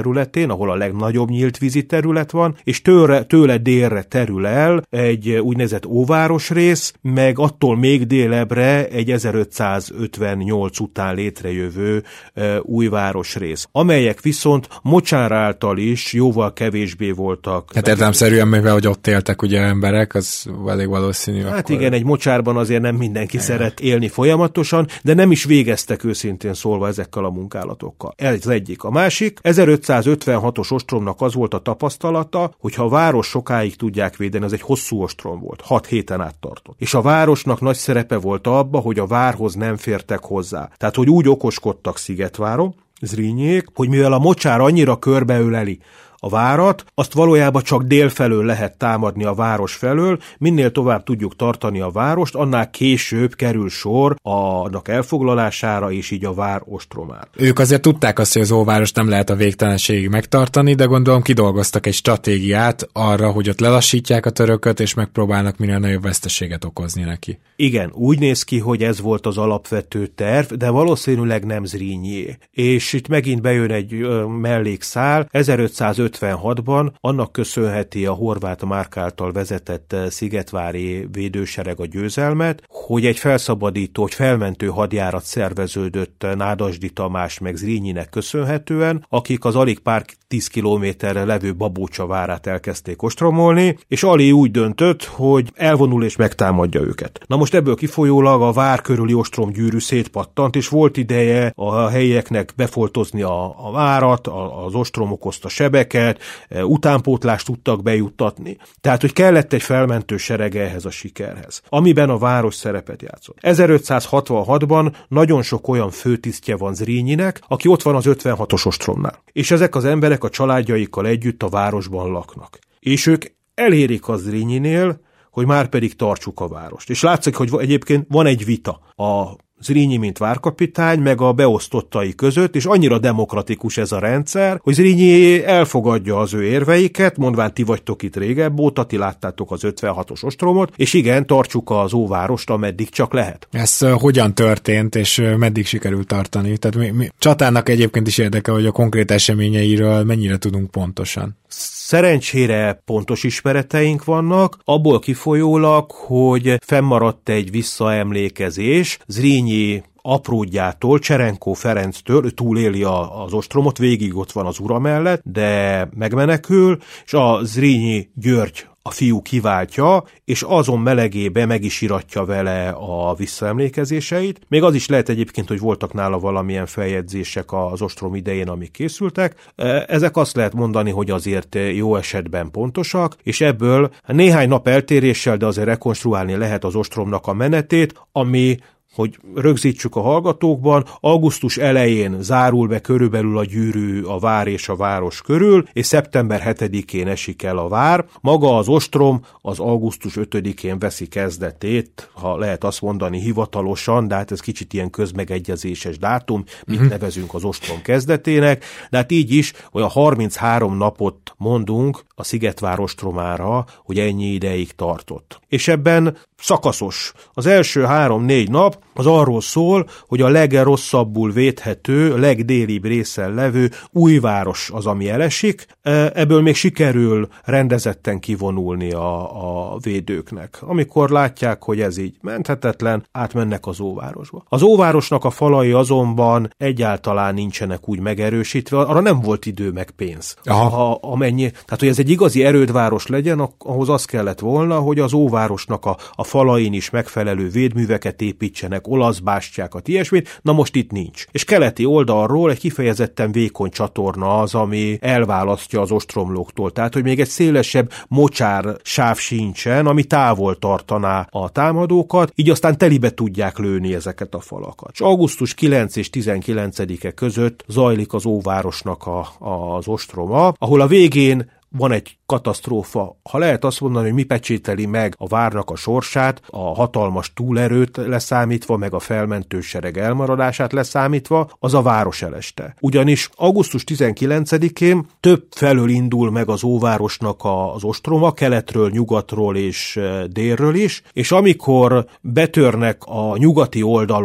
területén, ahol a legnagyobb nyílt vízi terület van, és tőle, tőle délre terül el egy úgynevezett óváros rész, meg attól még délebbre egy ezerötszázötvennyolc után létrejövő e, újváros rész, amelyek viszont mocsár által is jóval kevésbé voltak. Hát értelemszerűen, mivel hogy ott éltek ugye emberek, az elég valószínű. Hát akkor... igen, egy mocsárban azért nem mindenki igen. szeret élni folyamatosan, de nem is végeztek őszintén szólva ezekkel a munkálatokkal. Ez az egyik. A másik, ezerötszázötvenhatos ostromnak az volt a tapasztalata, hogy ha a város sokáig tudják védeni, az egy hosszú ostrom volt, hat héten át tartott. És a városnak nagy szerepe volt abba, hogy a várhoz nem fértek hozzá. Tehát, hogy úgy okoskodtak Szigetváron, Zrínyiék, hogy mivel a mocsár annyira körbeöleli a várat, azt valójában csak délfelől lehet támadni a város felől, minél tovább tudjuk tartani a várost, annál később kerül sor annak elfoglalására, és így a vár ostromára. Ők azért tudták azt, hogy az óvárost nem lehet a végtelenségig megtartani, de gondolom kidolgoztak egy stratégiát arra, hogy ott lelassítják a törököt, és megpróbálnak minél nagyobb veszteséget okozni neki. Igen, úgy néz ki, hogy ez volt az alapvető terv, de valószínűleg nem Zrínyié. És itt megint bejön egy ö, mellékszál, ezerötszázötvenhatban annak köszönheti a Horváth Márk által vezetett szigetvári védősereg a győzelmet, hogy egy felszabadító, hogy felmentő hadjárat szerveződött Nádasdy Tamás meg Zrínyinek köszönhetően, akik az alig pár tíz kilométerre levő Babócsa várát elkezdték ostromolni, és Ali úgy döntött, hogy elvonul és megtámadja őket. Na most ebből kifolyólag a vár körüli ostromgyűrű szétpattant, és volt ideje a helyieknek befoltozni a, a várat, a, az ostrom okozta sebeket, utánpótlást tudtak bejuttatni. Tehát, hogy kellett egy felmentő serege ehhez a sikerhez, amiben a város szerepet játszott. ezerötszázhatvanhatban nagyon sok olyan főtisztje van Zrínyinek, aki ott van az ötvenhatos ostromnál. És ezek az emberek a családjaikkal együtt a városban laknak. És ők elérik az Zrínyinél, hogy már pedig tartsuk a várost. És látszik, hogy egyébként van egy vita a Zrínyi, mint várkapitány, meg a beosztottai között, és annyira demokratikus ez a rendszer, hogy Zrínyi elfogadja az ő érveiket, mondván ti vagytok itt régebb óta, ti láttátok az ötvenhatos ostromot, és igen, tartsuk az óvárost, ameddig csak lehet. Ez uh, hogyan történt, és uh, meddig sikerült tartani? Tehát mi, mi, csatának egyébként is érdekel, hogy a konkrét eseményeiről mennyire tudunk pontosan. Szerencsére pontos ismereteink vannak, abból kifolyólag, hogy fennmaradt egy visszaemlékezés Zrínyi apródjától, Cserenkó Ferenctől, túléli a, az ostromot, végig ott van az ura mellett, de megmenekül, és a Zrínyi György a fiú kiváltja, és azon melegébe meg is iratja vele a visszaemlékezéseit. Még az is lehet egyébként, hogy voltak nála valamilyen feljegyzések az ostrom idején, amik készültek. Ezek azt lehet mondani, hogy azért jó esetben pontosak, és ebből néhány nap eltéréssel, de azért rekonstruálni lehet az ostromnak a menetét, ami, hogy rögzítsük a hallgatókban, augusztus elején zárul be körülbelül a gyűrű a vár és a város körül, és szeptember hetedikén esik el a vár. Maga az ostrom az augusztus ötödikén veszi kezdetét, ha lehet azt mondani hivatalosan, de hát ez kicsit ilyen közmegegyezéses dátum, mit uh-huh. nevezünk az ostrom kezdetének, de hát így is, hogy a harminchárom napot mondunk a Szigetvár ostromára, hogy ennyi ideig tartott. És ebben szakaszos. Az első három-négy nap az arról szól, hogy a legrosszabbul védhető, legdélibb részen levő újváros az, ami elesik. Ebből még sikerül rendezetten kivonulni a, a védőknek. Amikor látják, hogy ez így menthetetlen, átmennek az óvárosba. Az óvárosnak a falai azonban egyáltalán nincsenek úgy megerősítve, arra nem volt idő meg pénz. Ha, amennyi, tehát, hogy ez egy igazi erődváros legyen, ahhoz az kellett volna, hogy az óvárosnak a, a falain is megfelelő védműveket építsenek, olasz bástyákat, ilyesmit, na most itt nincs. És keleti oldalról egy kifejezetten vékony csatorna az, ami elválasztja az ostromlóktól. Tehát, hogy még egy szélesebb mocsár sáv sincsen, ami távol tartaná a támadókat, így aztán telibe tudják lőni ezeket a falakat. És augusztus kilencedike és tizenkilencedike között zajlik az óvárosnak a, a, az ostroma, ahol a végén van egy katasztrófa. Ha lehet azt mondani, hogy mi pecsételi meg a várnak a sorsát, a hatalmas túlerőt leszámítva, meg a felmentő sereg elmaradását leszámítva, az a város eleste. Ugyanis augusztus tizenkilencedikén több felől indul meg az óvárosnak az ostroma, keletről, nyugatról és délről is, és amikor betörnek a nyugati oldalon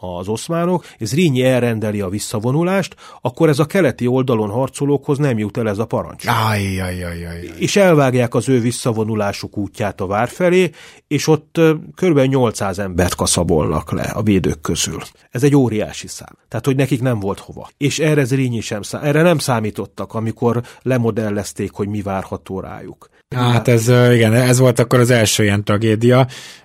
az oszmánok, és Zrínyi elrendeli a visszavonulást, akkor ez a keleti oldalon harcolókhoz nem jut el ez a parancs. Ajjajjajjaj. És elvágják az ő visszavonulásuk útját a vár felé, és ott kb. nyolcszáz embert kaszabolnak le a védők közül. Ez egy óriási szám. Tehát, hogy nekik nem volt hova. És erre Zrínyi sem szám, erre nem számítottak, amikor lemodellezték, hogy mi várható rájuk. Hát ez, igen, ez volt akkor az első ilyen tragédia,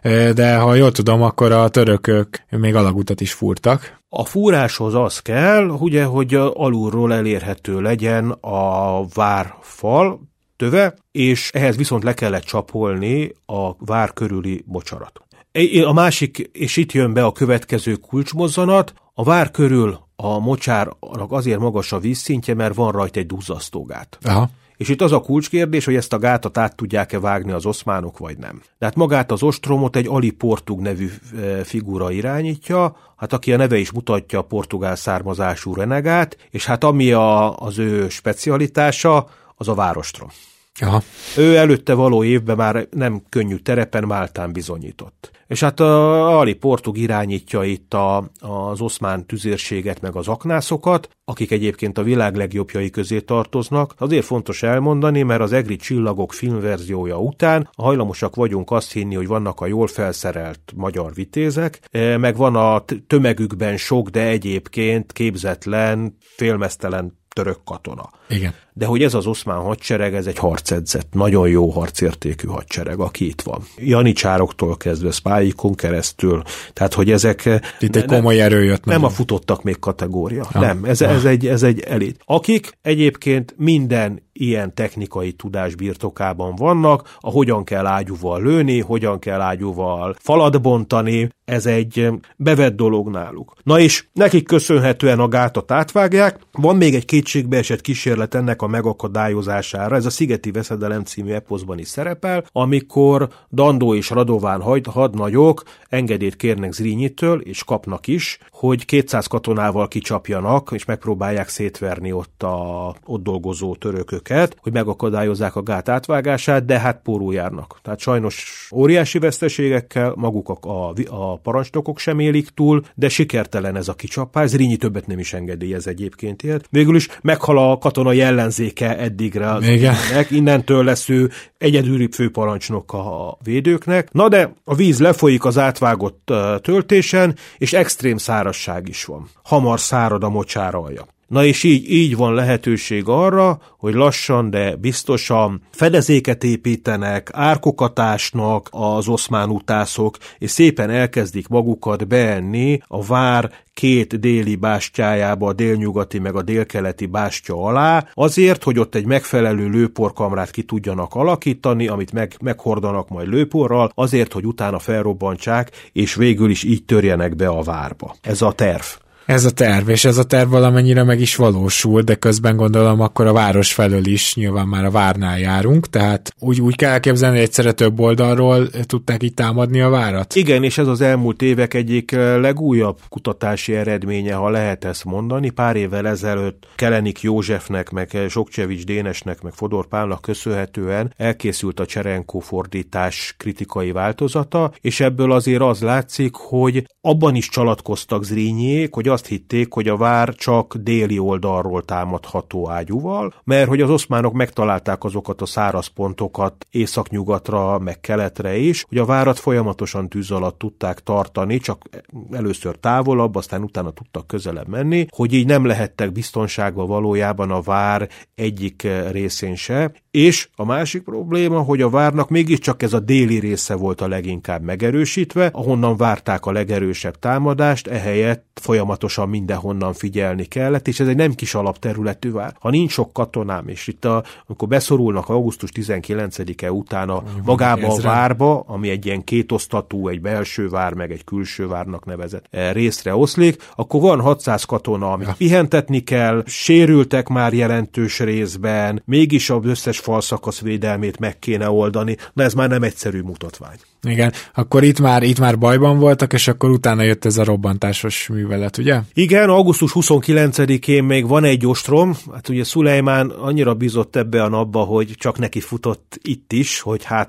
de ha jól tudom, akkor a törökök még alagutat is fúrtak. A fúráshoz az kell, ugye, hogy alulról elérhető legyen a várfal töve, és ehhez viszont le kellett csapolni a vár körüli mocsarat. A másik, és itt jön be a következő kulcsmozzanat, a vár körül a mocsárnak azért magas a vízszintje, mert van rajta egy duzzasztógát. Aha. És itt az a kulcskérdés, hogy ezt a gátat át tudják-e vágni az oszmánok, vagy nem. De hát magát az ostromot egy Ali Portug nevű figura irányítja, hát aki a neve is mutatja, a portugál származású renegát, és hát ami a, az ő specialitása, az a várostrom. Aha. Ő előtte való évben már nem könnyű terepen Máltán bizonyított. És hát a Ali Portug irányítja itt a, az oszmán tüzérséget meg az aknászokat, akik egyébként a világ legjobbjai közé tartoznak. Azért fontos elmondani, mert az Egri csillagok filmverziója után hajlamosak vagyunk azt hinni, hogy vannak a jól felszerelt magyar vitézek, meg van a tömegükben sok, de egyébként képzetlen, félmeztelen török katona. Igen. De hogy ez az oszmán hadsereg, ez egy harcedzett, nagyon jó harcértékű hadsereg, aki itt van. Janicsároktól kezdve, Spájikon keresztül, tehát hogy ezek... Itt egy komoly erő jött. Nem a futottak még kategória, ha. nem, ez, ez, egy, ez egy elit. Akik egyébként minden ilyen technikai tudás birtokában vannak, a hogyan kell ágyúval lőni, hogyan kell ágyúval falat bontani, ez egy bevett dolog náluk. Na és nekik köszönhetően a gátat átvágják, van még egy kétségbeesett kísérlet ennek a megakadályozására, ez a Szigeti Veszedelem című eposzban is szerepel, amikor Dandó és Radován hadnagyok engedélyt kérnek Zrínyitől, és kapnak is, hogy kétszáz katonával kicsapjanak, és megpróbálják szétverni ott a ott dolgozó törököket, hogy megakadályozzák a gát átvágását, de hát pórul járnak. Tehát sajnos óriási veszteségekkel, maguk a, a, a parancsnokok sem élik túl, de sikertelen ez a kicsapás. Zrínyi többet nem is engedélyez egyébként ilyet. Végül is meghal a katonai ellenzéke eddigre az ügynek, innentől lesz ő egyedüli főparancsnok a védőknek. Na de a víz lefolyik az átvágott töltésen, és extrém szárazság is van. Hamar szárad a mocsár alja. Na és így, így van lehetőség arra, hogy lassan, de biztosan fedezéket építenek, árkokat ásnak az oszmán utászok, és szépen elkezdik magukat beenni a vár két déli bástyájába, a délnyugati meg a délkeleti bástya alá, azért, hogy ott egy megfelelő lőporkamrát ki tudjanak alakítani, amit meg, meghordanak majd lőporral, azért, hogy utána felrobbantsák, és végül is így törjenek be a várba. Ez a terv. Ez a terv, és ez a terv valamennyire meg is valósul, de közben gondolom akkor a város felől is, nyilván már a várnál járunk, tehát úgy, úgy kell elképzelni, hogy egyszerre több oldalról tudták így támadni a várat? Igen, és ez az elmúlt évek egyik legújabb kutatási eredménye, ha lehet ezt mondani. Pár évvel ezelőtt Kelenik Józsefnek, meg Sokcsevics Dénesnek, meg Fodor Pálnak köszönhetően elkészült a Cserenko fordítás kritikai változata, és ebből azért az látszik, hogy abban is csalatkoztak Zrínyiék, hogy azt hitték, hogy a vár csak déli oldalról támadható ágyúval, mert hogy az oszmánok megtalálták azokat a száraz pontokat északnyugatra, meg keletre is, hogy a várat folyamatosan tűz alatt tudták tartani, csak először távolabb, aztán utána tudtak közelebb menni, hogy így nem lehettek biztonságban valójában a vár egyik részén se, és a másik probléma, hogy a várnak mégiscsak ez a déli része volt a leginkább megerősítve, ahonnan várták a legerősebb támadást, ehelyett folyamatosan mindenhonnan figyelni kellett, és ez egy nem kis alapterületű vár. Ha nincs sok katonám, és itt a, amikor beszorulnak augusztus tizenkilencedike után a magába a várba, ami egy ilyen kétosztatú, egy belső vár, meg egy külső várnak nevezett részre oszlik, akkor van hatszáz katona, amit pihentetni kell, sérültek már jelentős részben, mégis az összes falszakasz védelmét meg kéne oldani, na ez már nem egyszerű mutatvány. Igen, akkor itt már, itt már bajban voltak, és akkor utána jött ez a robbantásos művelet, ugye? Igen, augusztus huszonkilencedikén még van egy ostrom, hát ugye Szulejmán annyira bízott ebbe a napba, hogy csak neki futott itt is, hogy hát ha,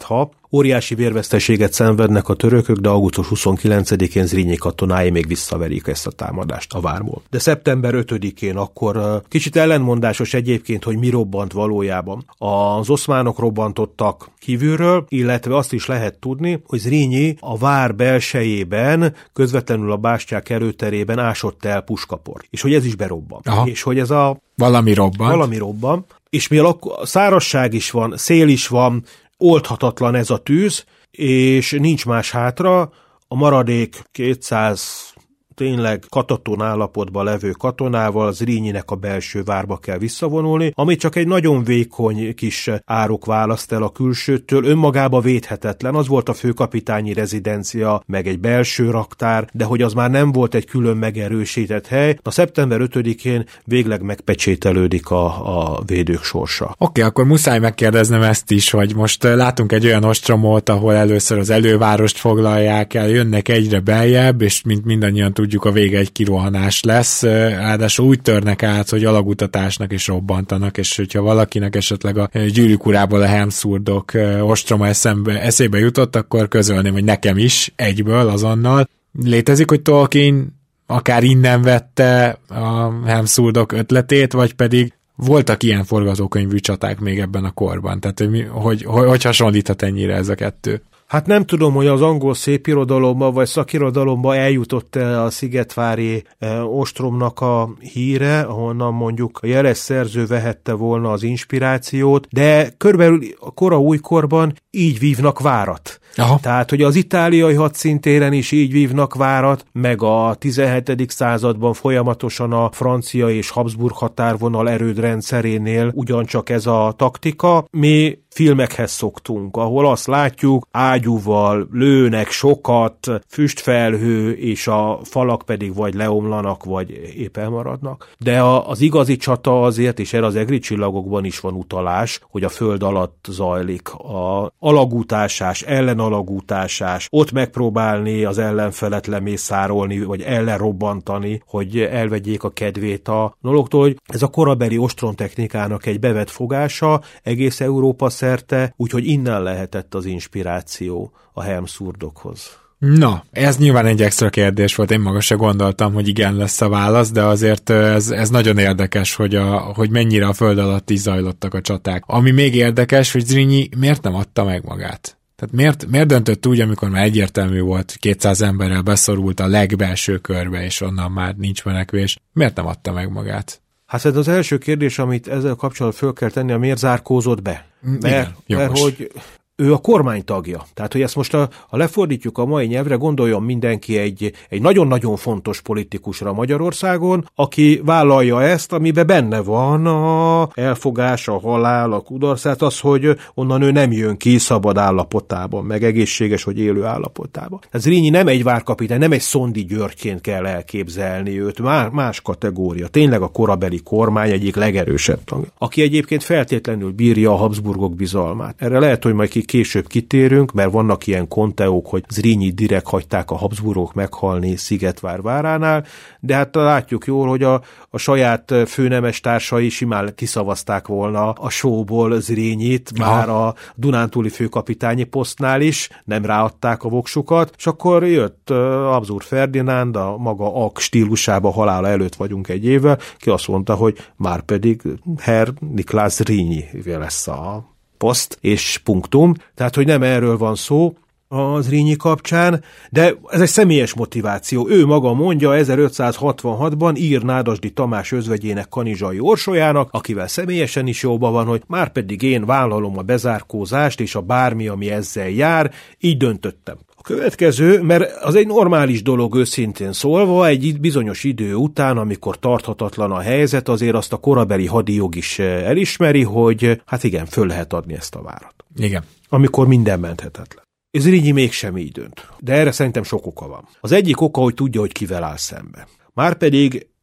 Óriási vérveszteséget szenvednek a törökök, de augusztus huszonkilencedikén Zrínyi katonái még visszaverik ezt a támadást a várból. De szeptember ötödikén akkor kicsit ellenmondásos egyébként, hogy mi robbant valójában. Az oszmánok robbantottak kívülről, illetve azt is lehet tudni, hogy Zrínyi a vár belsejében, közvetlenül a bástyák előterében ásott el puskaport. És hogy ez is berobban. Aha. És hogy ez a... Valami robban. Valami robban. És mivel a szárazság is van, szél is van, oldhatatlan ez a tűz, és nincs más hátra, a maradék kétszáz tényleg kataton állapotban levő katonával Zrínyinek a belső várba kell visszavonulni, ami csak egy nagyon vékony kis árok választ el a külsőtől, önmagába védhetetlen, az volt a főkapitányi rezidencia, meg egy belső raktár, de hogy az már nem volt egy külön megerősített hely, a szeptember ötödikén végleg megpecsételődik a, a védők sorsa. Oké, okay, akkor muszáj megkérdeznem ezt is, hogy most látunk egy olyan ostromot, ahol először az elővárost foglalják el, jönnek egyre beljebb, és mint mindannyian tudjuk, a vége egy kirohanás lesz, ráadásul úgy törnek át, hogy alagutatásnak is robbantanak, és hogyha valakinek esetleg a Gyűrűk urából a Helmszurdok ostroma eszembe, eszébe jutott, akkor közölném, hogy nekem is egyből, azonnal. Létezik, hogy Tolkien akár innen vette a Helmszurdok ötletét, vagy pedig voltak ilyen forgatókönyvű csaták még ebben a korban? Tehát, hogy, hogy, hogy, hogy hasonlíthat ennyire ez a kettő? Hát nem tudom, hogy az angol szépirodalomba vagy szakirodalomba eljutott-e a szigetvári e, ostromnak a híre, ahonnan mondjuk a jeles szerző vehette volna az inspirációt, de körülbelül a kora újkorban így vívnak várat. Aha. Tehát, hogy az itáliai hadszintéren is így vívnak várat, meg a tizenhetedik században folyamatosan a francia és Habsburg határvonal erődrendszerénél ugyancsak ez a taktika. Mi filmekhez szoktunk, ahol azt látjuk, ágyúval lőnek sokat, füstfelhő, és a falak pedig vagy leomlanak, vagy épp elmaradnak. De a, az igazi csata azért, és erre az egri csillagokban is van utalás, hogy a föld alatt zajlik a alagútásás, ellenalagútásás, ott megpróbálni az ellenfelet lemészárolni, vagy ellenrobbantani, hogy elvegyék a kedvét a dologtól, hogy ez a korabeli ostrontechnikának egy bevett fogása, egész Európa szerte, úgyhogy innen lehetett az inspiráció a Helmszurdokhoz. Na, ez nyilván egy extra kérdés volt, én maga se gondoltam, hogy igen lesz a válasz, de azért ez, ez nagyon érdekes, hogy, a, hogy mennyire a föld alatt is zajlottak a csaták. Ami még érdekes, hogy Zrínyi miért nem adta meg magát? Tehát miért, miért döntött úgy, amikor már egyértelmű volt, kétszáz emberrel beszorult a legbelső körbe, és onnan már nincs menekvés, miért nem adta meg magát? Hát ez az első kérdés, amit ezzel kapcsolatban föl kell tenni, a miért zárkózott be? Mert, igen, mert hogy ő a kormány tagja. Tehát, hogy ezt most, a, ha lefordítjuk a mai nyelvre, gondoljon mindenki egy, egy nagyon-nagyon fontos politikusra Magyarországon, aki vállalja ezt, amiben benne van a elfogás, a halál, a kudarcát, az, hogy onnan ő nem jön ki szabad állapotában, meg egészséges, vagy élő állapotában. Tehát Zrínyi nem egy várkapitány, nem egy Szondi Györgyként kell elképzelni őt, más, más kategória. Tényleg a korabeli kormány egyik legerősebb tagja, aki egyébként feltétlenül bírja a Habsburgok bizalmát. Erre lehet, hogy majd ki később kitérünk, mert vannak ilyen konteók, hogy Zrínyi direkt hagyták a Habsburgok meghalni Szigetvár váránál, de hát látjuk jól, hogy a, a saját főnemes társai simán kiszavazták volna a showból Zrínyit, már a dunántúli főkapitányi posztnál is, nem ráadták a voksukat, és akkor jött Habsburg Ferdinánd, a maga ak stílusába, halála előtt vagyunk egy évvel, ki azt mondta, hogy már pedig Herr Niklás Zrínyi lesz a poszt és punktum, tehát hogy nem erről van szó a Zrínyi kapcsán, de ez egy személyes motiváció. Ő maga mondja ezerötszázhatvanhatban ír Nádasdy Tamás özvegyének, Kanizsai Orsolyának, akivel személyesen is jóban van, hogy már pedig én vállalom a bezárkózást és a bármi, ami ezzel jár, így döntöttem. A következő, mert az egy normális dolog őszintén szólva, egy bizonyos idő után, amikor tarthatatlan a helyzet, azért azt a korabeli hadijog is elismeri, hogy hát igen, föl lehet adni ezt a várat. Igen. Amikor minden menthetetlen. Zrínyi mégsem így dönt, de erre szerintem sok oka van. Az egyik oka, hogy tudja, hogy kivel áll szembe. Márpedig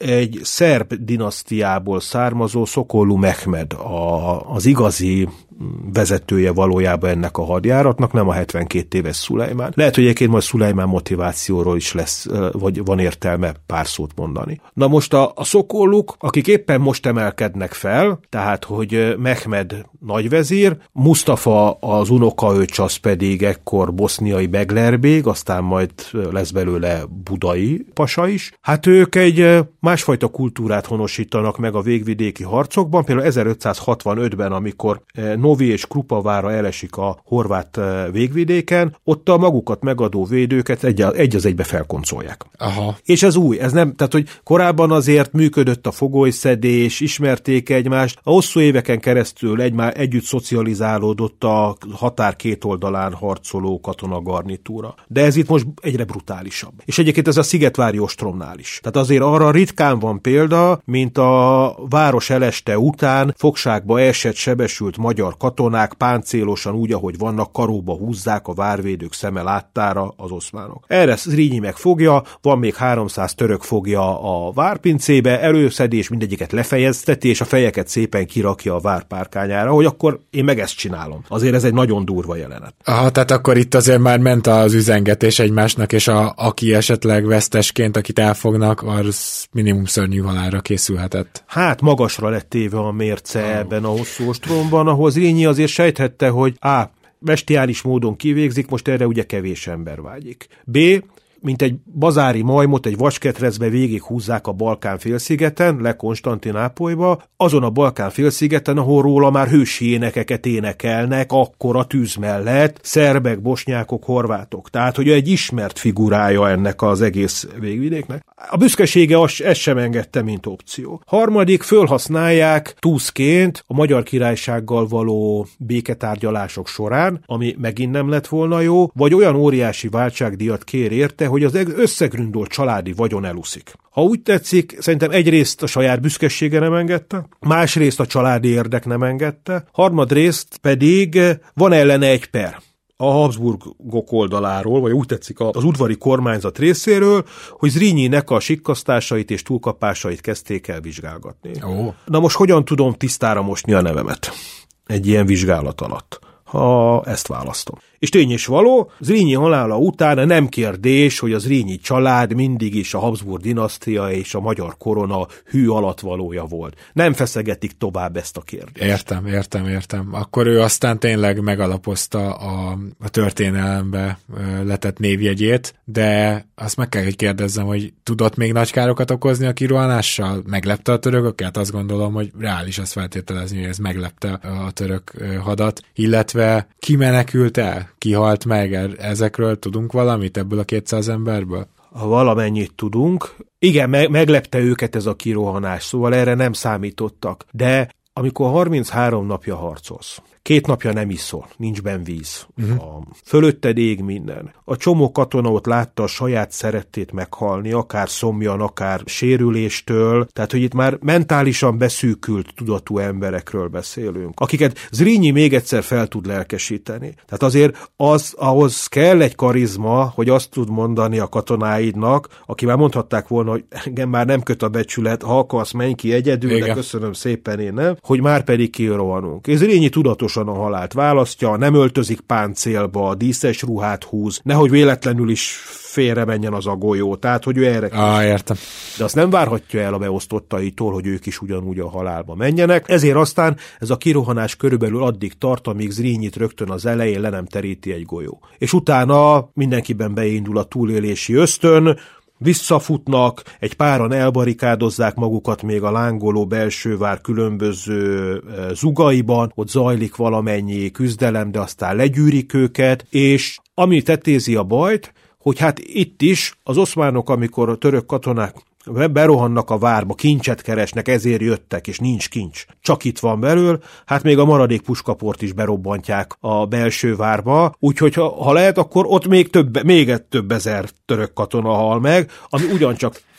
egy szerb dinasztiából származó Szokollu Mehmed, a, az igazi vezetője valójában ennek a hadjáratnak, nem a hetvenkét éves Szulejmán. Lehet, hogy egyébként majd Szulejmán motivációról is lesz, vagy van értelme pár szót mondani. Na most a, a Szokolluk, akik éppen most emelkednek fel, tehát, hogy Mehmed nagyvezír, Mustafa az unokaöcs, az pedig ekkor boszniai Beglerbég, aztán majd lesz belőle budai pasa is. Hát ők egy másfajta kultúrát honosítanak meg a végvidéki harcokban, például ezerötszázhatvanötben, amikor Novi és Krupa vára elesik a horvát végvidéken, ott a magukat megadó védőket egy, egy az egybe felkoncolják. Aha. És ez új, ez nem, tehát hogy korábban azért működött a fogolyszedés, ismerték egymást, a hosszú éveken keresztül egymá, együtt szocializálódott a határ két oldalán harcoló katonagarnitúra. De ez itt most egyre brutálisabb. És egyébként ez a szigetvári ostromnál is. Tehát azért arra ritkán van példa, mint a város eleste után fogságba esett, sebesült magyar katonák páncélosan úgy, ahogy vannak, karóba húzzák a várvédők szeme láttára az oszmánok. Erre Zrínyi megfogja, van még háromszáz török fogja a várpincébe, előszedés, mindegyiket lefejezteti, és a fejeket szépen kirakja a várpárkányára, hogy akkor én meg ezt csinálom. Azért ez egy nagyon durva jelenet. Aha, tehát akkor itt azért már ment az üzengetés egymásnak, és a, aki esetleg vesztesként, akit elfognak, az minimum szörnyű halálra készülhetett. Hát magasra lett téve a mérce oh. ebben a hosszú ostromban, ahol Zrínyi azért sejthette, hogy A. bestiális módon kivégzik, most erre ugye kevés ember vágyik. B. mint egy bazári majmot egy vasketrecbe végighúzzák a Balkán-félszigeten, le Konstantinápolyba, azon a Balkán-félszigeten, ahol róla már hősi énekeket énekelnek, akkor a tűz mellett szerbek, bosnyákok, horvátok. Tehát, hogy egy ismert figurája ennek az egész végvidéknek. A büszkesége az, ezt sem engedte, mint opció. Harmadik, fölhasználják túszként a Magyar Királysággal való béketárgyalások során, ami megint nem lett volna jó, vagy olyan óriási váltságdíjat kér érte, hogy az összegründolt családi vagyon eluszik. Ha úgy tetszik, szerintem egyrészt a saját büszkesége nem engedte, másrészt a családi érdek nem engedte, harmadrészt pedig van ellene egy per a Habsburgok oldaláról, vagy úgy tetszik az udvari kormányzat részéről, hogy Zrínyinek a sikkasztásait és túlkapásait kezdték el vizsgálgatni. Oh. Na most hogyan tudom tisztára mosni a nevemet egy ilyen vizsgálat alatt, ha ezt választom? És tény is való, Zrínyi halála után nem kérdés, hogy a Zrínyi család mindig is a Habsburg dinasztia és a magyar korona hű alattvalója volt. Nem feszegetik tovább ezt a kérdést. Értem, értem, értem. Akkor ő aztán tényleg megalapozta a, a történelembe letett névjegyét, de azt meg kell, hogy kérdezzem, hogy tudott még nagy károkat okozni a kirohanással? Meglepte a törököket? Azt gondolom, hogy reális azt feltételezni, hogy ez meglepte a török hadat, illetve ki menekült el? Ki halt meg? Ezekről tudunk valamit ebből a kétszáz emberből? Ha valamennyit tudunk. Igen, me- meglepte őket ez a kirohanás, szóval erre nem számítottak. De amikor harminchárom napja harcolsz, két napja nem iszol, nincs benn víz. Uh-huh. A fölötted ég minden. A csomó katona ott látta a saját szerettét meghalni, akár szomjan, akár sérüléstől, tehát hogy itt már mentálisan beszűkült tudatú emberekről beszélünk, akiket Zrínyi még egyszer fel tud lelkesíteni. Tehát azért az, ahhoz kell egy karizma, hogy azt tud mondani a katonáidnak, aki már mondhatták volna, hogy engem már nem köt a becsület, ha akarsz, menj ki egyedül, igen, de köszönöm szépen, én nem, hogy már pedig kirohanunk. És Zrínyi tudatos a halált választja, nem öltözik páncélba, díszes ruhát húz, nehogy véletlenül is félre menjen az a golyó, tehát, hogy ő erre ah, értem. De azt nem várhatja el a beosztottaitól, hogy ők is ugyanúgy a halálba menjenek, ezért aztán ez a kirohanás körülbelül addig tart, amíg Zrínyit rögtön az elején le nem teríti egy golyó. És utána mindenkiben beindul a túlélési ösztön, visszafutnak, egy páran elbarikádozzák magukat még a lángoló belsővár különböző zugaiban, ott zajlik valamennyi küzdelem, de aztán legyűrik őket, és ami tetézi a bajt, hogy hát itt is az oszmánok, amikor a török katonák berohannak a várba, kincset keresnek, ezért jöttek, és nincs kincs. Csak itt van belül, hát még a maradék puskaport is berobbantják a belső várba, úgyhogy ha, ha lehet, akkor ott még több, még több ezer török katona hal meg, ami ugyancsak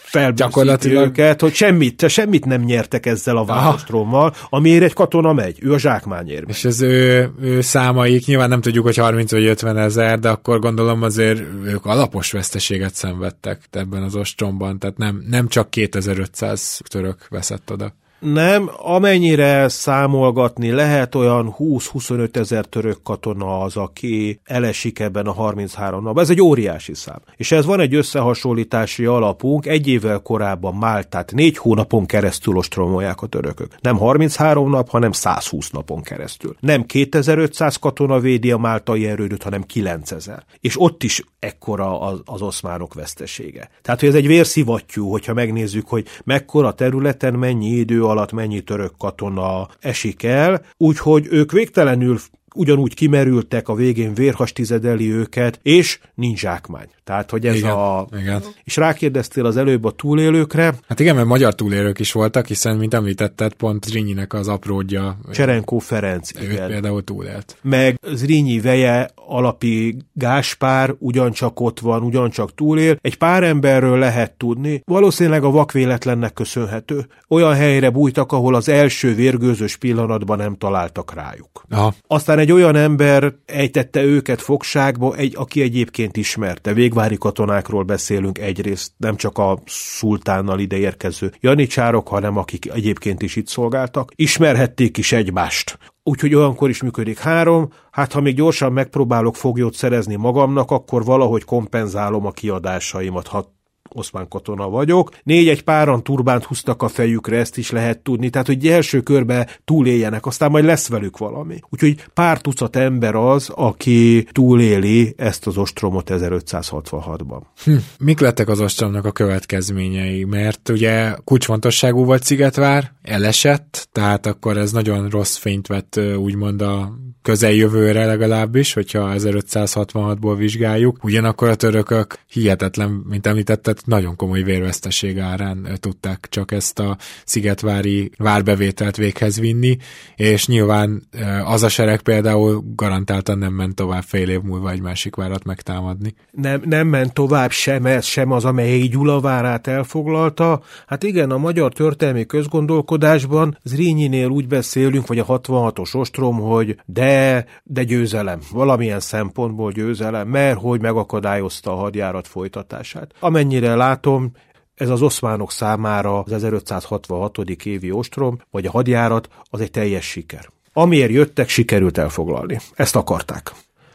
felbőszíti őket, hogy semmit, semmit nem nyertek ezzel a várostrommal, amiért egy katona megy, ő a zsákmányért megy. És az ő, ő számaik, nyilván nem tudjuk, hogy harminc vagy ötven ezer, de akkor gondolom azért ők alapos veszteséget szenvedtek ebben az ostromban, tehát nem, nem csak kétezer-ötszáz török veszett oda. Nem, amennyire számolgatni lehet, olyan húsz-huszonöt ezer török katona az, aki elesik ebben a harminchárom napban. Ez egy óriási szám. És ez van egy összehasonlítási alapunk, egy évvel korábban Máltát négy hónapon keresztül ostromolják a törökök. Nem harminchárom nap, hanem száz húsz napon keresztül. Nem kétezer-ötszáz katona védi a máltai erődöt, hanem kilencezer. És ott is ekkora az, az oszmánok vesztesége. Tehát, hogy ez egy vérszivattyú, hogyha megnézzük, hogy mekkora területen mennyi idő alatt mennyi török katona esik el, úgyhogy ők végtelenül ugyanúgy kimerültek, a végén vérhas tizedeli őket, és nincs zsákmány. Tehát, hogy ez igen, a... Igen. És rákérdeztél az előbb a túlélőkre. Hát igen, mert magyar túlélők is voltak, hiszen, mint említetted, pont Zrínyinek az apródja. Cserenkó Ferenc, ő igen. például túlélt. Meg Zrínyi veje Alapi Gáspár ugyancsak ott van, ugyancsak túlél. Egy pár emberről lehet tudni, valószínűleg a vakvéletlennek köszönhető. Olyan helyre bújtak, ahol az első vérgőzös pillanatban nem találtak rájuk. Aha. Aztán egy olyan ember ejtette őket fogságba, egy, aki egyébként ismerte. Végvári katonákról beszélünk egyrészt, nem csak a szultánnal ide érkező janicsárok, hanem akik egyébként is itt szolgáltak. Ismerhették is egymást. Úgyhogy olyankor is működik három, hát ha még gyorsan megpróbálok foglyot szerezni magamnak, akkor valahogy kompenzálom a kiadásaimat, ha oszmán katona vagyok. Négy egy páran turbánt húztak a fejükre, ezt is lehet tudni, tehát hogy első körbe túléljenek, aztán majd lesz velük valami. Úgyhogy pár tucat ember az, aki túléli ezt az ostromot ezerötszázhatvanhatban. Hm. Mik lettek az ostromnak a következményei? Mert ugye kulcsfontosságú volt Szigetvár, elesett, tehát akkor ez nagyon rossz fényt vett úgymond a közeljövőre legalábbis, hogyha ezerötszázhatvanhatból vizsgáljuk. Ugyanakkor a törökök hihetetlen, mint említetted, nagyon komoly vérveszteség árán tudták csak ezt a szigetvári várbevételt véghez vinni, és nyilván az a sereg például garantáltan nem ment tovább fél év múlva egy másik várat megtámadni. Nem, nem ment tovább sem ez, sem az, amely Gyula várát elfoglalta. Hát igen, a magyar történelmi közgondolkodásban Zrínyinél úgy beszélünk, vagy a hatvanhatos ostrom, hogy de, de győzelem. Valamilyen szempontból győzelem, mert hogy megakadályozta a hadjárat folytatását. Amennyire látom, ez az oszmánok számára az ezerötszázhatvanhatodik évi ostrom, vagy a hadjárat, az egy teljes siker. Amiért jöttek, sikerült elfoglalni. Ezt akarták.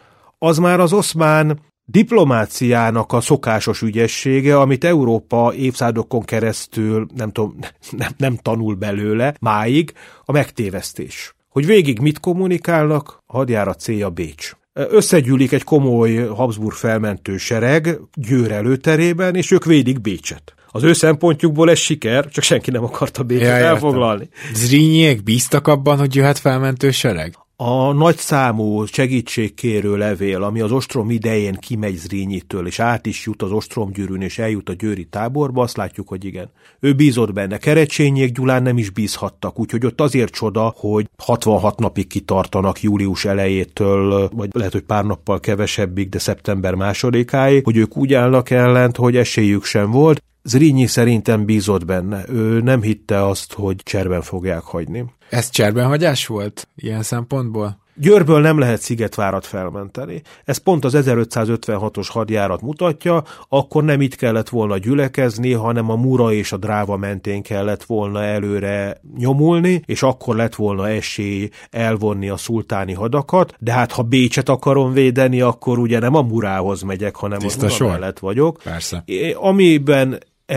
Az már az oszmán diplomáciának a szokásos ügyessége, amit Európa évszázadokon keresztül nem, tudom, nem, nem tanul belőle, máig, a megtévesztés. Hogy végig mit kommunikálnak, a hadjárat célja Bécs. Összegyűlik egy komoly Habsburg felmentő sereg Győr előterében, és ők védik Bécset. Az ő szempontjukból ez siker, csak senki nem akarta Bécset ja, elfoglalni. Zrínyiek bíztak abban, hogy jöhet felmentő sereg? A nagyszámú segítségkérő levél, ami az ostrom idején kimegy Zrínyitől, és át is jut az ostromgyűrűn, és eljut a győri táborba, azt látjuk, hogy igen. Ő bízott benne. Kerecsényiek Gyulán nem is bízhattak, úgyhogy ott azért csoda, hogy hatvanhat napig kitartanak július elejétől, vagy lehet, hogy pár nappal kevesebbig, de szeptember másodikáig, hogy ők úgy állnak ellent, hogy esélyük sem volt. Zrínyi szerintem bízott benne. Ő nem hitte azt, hogy cserben fogják hagyni. Ez cserbenhagyás volt ilyen szempontból? Győrből nem lehet Szigetvárat felmenteni. Ez pont az ezerötszázötvenhatos hadjárat mutatja, akkor nem itt kellett volna gyülekezni, hanem a Mura és a Dráva mentén kellett volna előre nyomulni, és akkor lett volna esély elvonni a szultáni hadakat, de hát ha Bécset akarom védeni, akkor ugye nem a Murához megyek, hanem Tiszta a Mura mellett vagyok. Persze. Amiben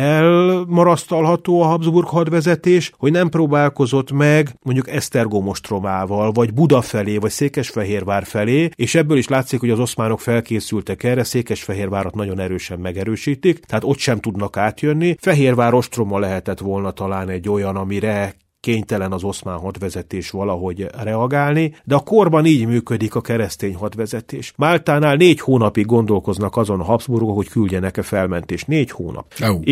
elmarasztalható a Habsburg hadvezetés, hogy nem próbálkozott meg mondjuk Esztergom ostromával, vagy Buda felé, vagy Székesfehérvár felé, és ebből is látszik, hogy az oszmánok felkészültek erre, Székesfehérvárat nagyon erősen megerősítik, tehát ott sem tudnak átjönni. Fehérvár ostroma lehetett volna talán egy olyan, amire kénytelen az oszmán hadvezetés valahogy reagálni, de a korban így működik a keresztény hadvezetés. Máltánál négy hónapig gondolkoznak azon a Habsburgok, hogy küldjenek-e felmentést. Négy hónap. Oh. Itt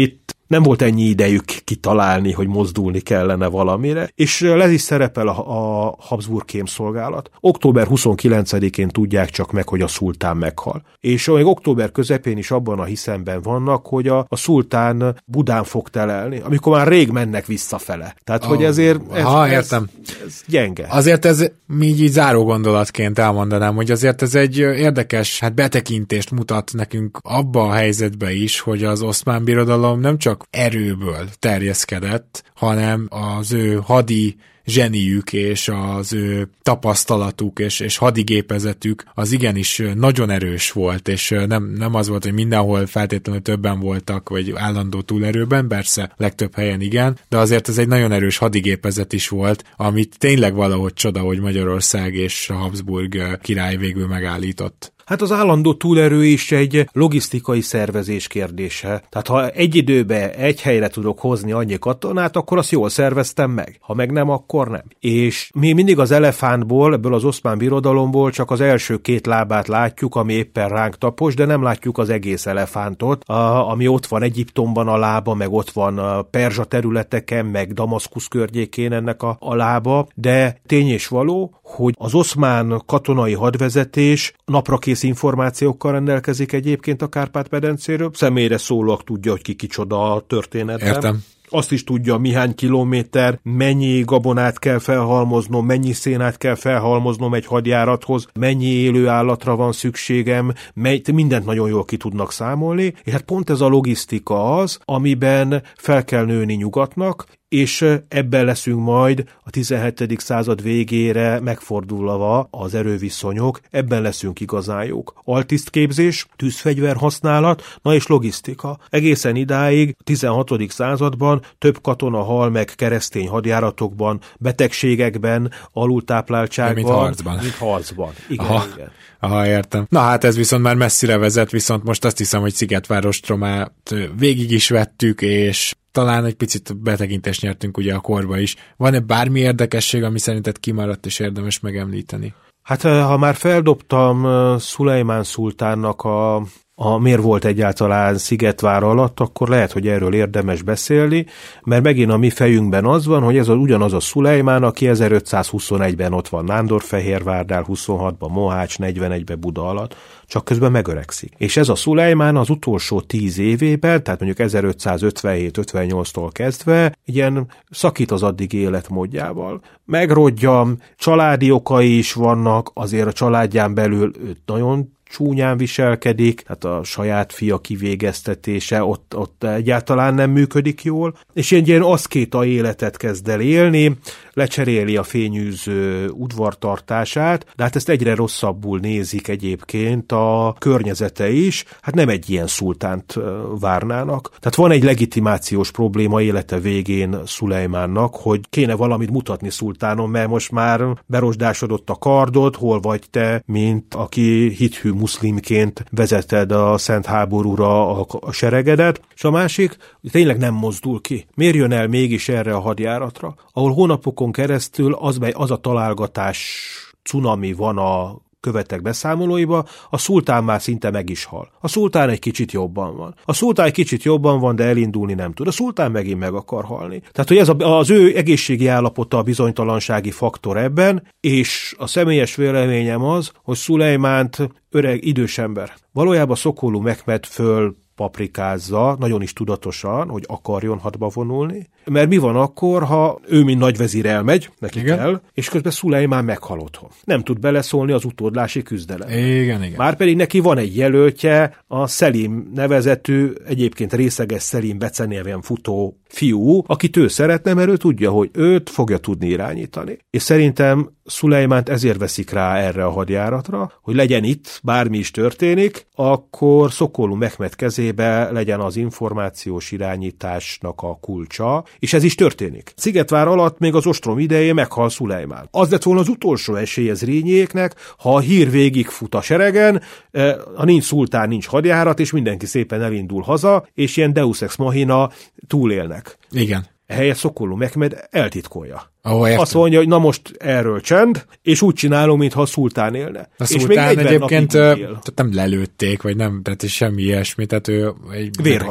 nem volt ennyi idejük kitalálni, hogy mozdulni kellene valamire, és le is szerepel a, a Habsburg kémszolgálat. október huszonkilencedikén tudják csak meg, hogy a szultán meghal. És még október közepén is abban a hiszemben vannak, hogy a, a szultán Budán fog telelni, amikor már rég mennek visszafele. Tehát, oh. hogy ezért ez, ha, ez, értem. ez gyenge. Azért ez így, így záró gondolatként elmondanám, hogy azért ez egy érdekes hát betekintést mutat nekünk abba a helyzetbe is, hogy az Oszmán Birodalom nem csak erőből terjeszkedett, hanem az ő hadi zseniük és az ő tapasztalatuk és, és hadigépezetük az igenis nagyon erős volt, és nem, nem az volt, hogy mindenhol feltétlenül többen voltak, vagy állandó túlerőben, persze legtöbb helyen igen, de azért ez egy nagyon erős hadigépezet is volt, amit tényleg valahogy csoda, hogy Magyarország és a Habsburg király végül megállított. Hát az állandó túlerő is egy logisztikai szervezés kérdése. Tehát ha egy időben egy helyre tudok hozni annyi katonát, akkor azt jól szerveztem meg. Ha meg nem, akkor nem. És mi mindig az elefántból, ebből az Oszmán Birodalomból csak az első két lábát látjuk, ami éppen ránk tapos, de nem látjuk az egész elefántot, a, ami ott van Egyiptomban a lába, meg ott van a Perzsa területeken, meg Damaszkusz környékén ennek a, a lába, de tény és való, hogy az oszmán katonai hadvezetés naprakész információkkal rendelkezik egyébként a Kárpát-medencéről. Személyre szólóak tudja, hogy ki kicsoda a történetben. Értem. Azt is tudja, mihány kilométer, mennyi gabonát kell felhalmoznom, mennyi szénát kell felhalmoznom egy hadjárathoz, mennyi élő állatra van szükségem, mely, mindent nagyon jól ki tudnak számolni, és hát pont ez a logisztika az, amiben fel kell nőni nyugatnak, és ebben leszünk majd a tizenhetedik század végére megfordulva az erőviszonyok, ebben leszünk igazán jók. Altisztképzés, tűzfegyver használat, na és logisztika. Egészen idáig, a tizenhatodik században több katona hal meg keresztény hadjáratokban, betegségekben, alultápláltságban, mint harcban. Mint harcban. Igen, Aha. igen. Aha, értem. Na hát ez viszont már messzire vezet, viszont most azt hiszem, hogy Szigetvárostromát végig is vettük, és talán egy picit betekintést nyertünk ugye a korba is. Van-e bármi érdekesség, ami szerinted kimaradt és érdemes megemlíteni? Hát ha már feldobtam Szulejmán szultánnak a, a miért volt egyáltalán Szigetvár alatt, akkor lehet, hogy erről érdemes beszélni, mert megint a mi fejünkben az van, hogy ez az, ugyanaz a Szulejmán, aki ezerötszázhuszonegyben ott van Nándorfehérvárdál, huszonhatban Mohács, negyvenegyben Buda alatt, csak közben megöregszik. És ez a Szulejmán az utolsó tíz évében, tehát mondjuk ezerötszázötvenhét ötvennyolctól kezdve, ilyen szakít az addigi életmódjával. Megrodjam, családi okai is vannak, azért a családján belül őt nagyon csúnyán viselkedik, tehát a saját fia kivégeztetése ott, ott egyáltalán nem működik jól, és egy ilyen aszkéta életet kezd el élni, lecseréli a fényűző udvartartását, de hát ezt egyre rosszabbul nézik egyébként a környezete is, hát nem egy ilyen szultánt várnának. Tehát van egy legitimációs probléma élete végén Szulejmánnak, hogy kéne valamit mutatni szultánon, mert most már berosdásodott a kardod, hol vagy te, mint aki hithű muszlimként vezeted a szent háborúra a, a seregedet, és a másik tényleg nem mozdul ki. Miért jön el mégis erre a hadjáratra, ahol hónapokon keresztül az, az a találgatás cunami van a követek beszámolóiba, a szultán már szinte meg is hal. A szultán egy kicsit jobban van. A szultán egy kicsit jobban van, de elindulni nem tud. A szultán megint meg akar halni. Tehát, hogy ez a, az ő egészségi állapota a bizonytalansági faktor ebben, és a személyes véleményem az, hogy Szulejmánt öreg, idős ember. Valójában Szokolú Mehmed föl paprikázza, nagyon is tudatosan, hogy akarjon hadba vonulni, mert mi van akkor, ha ő, mint nagyvezír elmegy, neki igen. kell, és közben Szulejmán meghal otthon. Nem tud beleszólni az utódlási küzdelembe. Igen, igen. Márpedig neki van egy jelöltje, a Szelim nevezetű, egyébként részeges Szelim becenéven futó fiú, akit ő szeretne, mert ő tudja, hogy őt fogja tudni irányítani. És szerintem Szulejmánt ezért veszik rá erre a hadjáratra, hogy legyen itt, bármi is történik, akkor Szokolú Mehmed kezébe legyen az információs irányításnak a kulcsa, és ez is történik. Szigetvár alatt még az ostrom idején meghal Szulejmán. Az lett volna az utolsó esély az Zrínyiéknek, ha a hír végigfut a seregen, ha nincs szultán, nincs hadjárat, és mindenki szépen elindul haza, és ilyen deus ex machina túlélnek. Igen. Ehelyett Szokolú Mehmed eltitkolja. Oh, azt mondja, hogy na most erről csend, és úgy csinálom, mintha a szultán élne. A szultán egyébként tehát nem lelőtték, vagy nem, tehát semmi ilyesmi, tehát ő egy vérhas.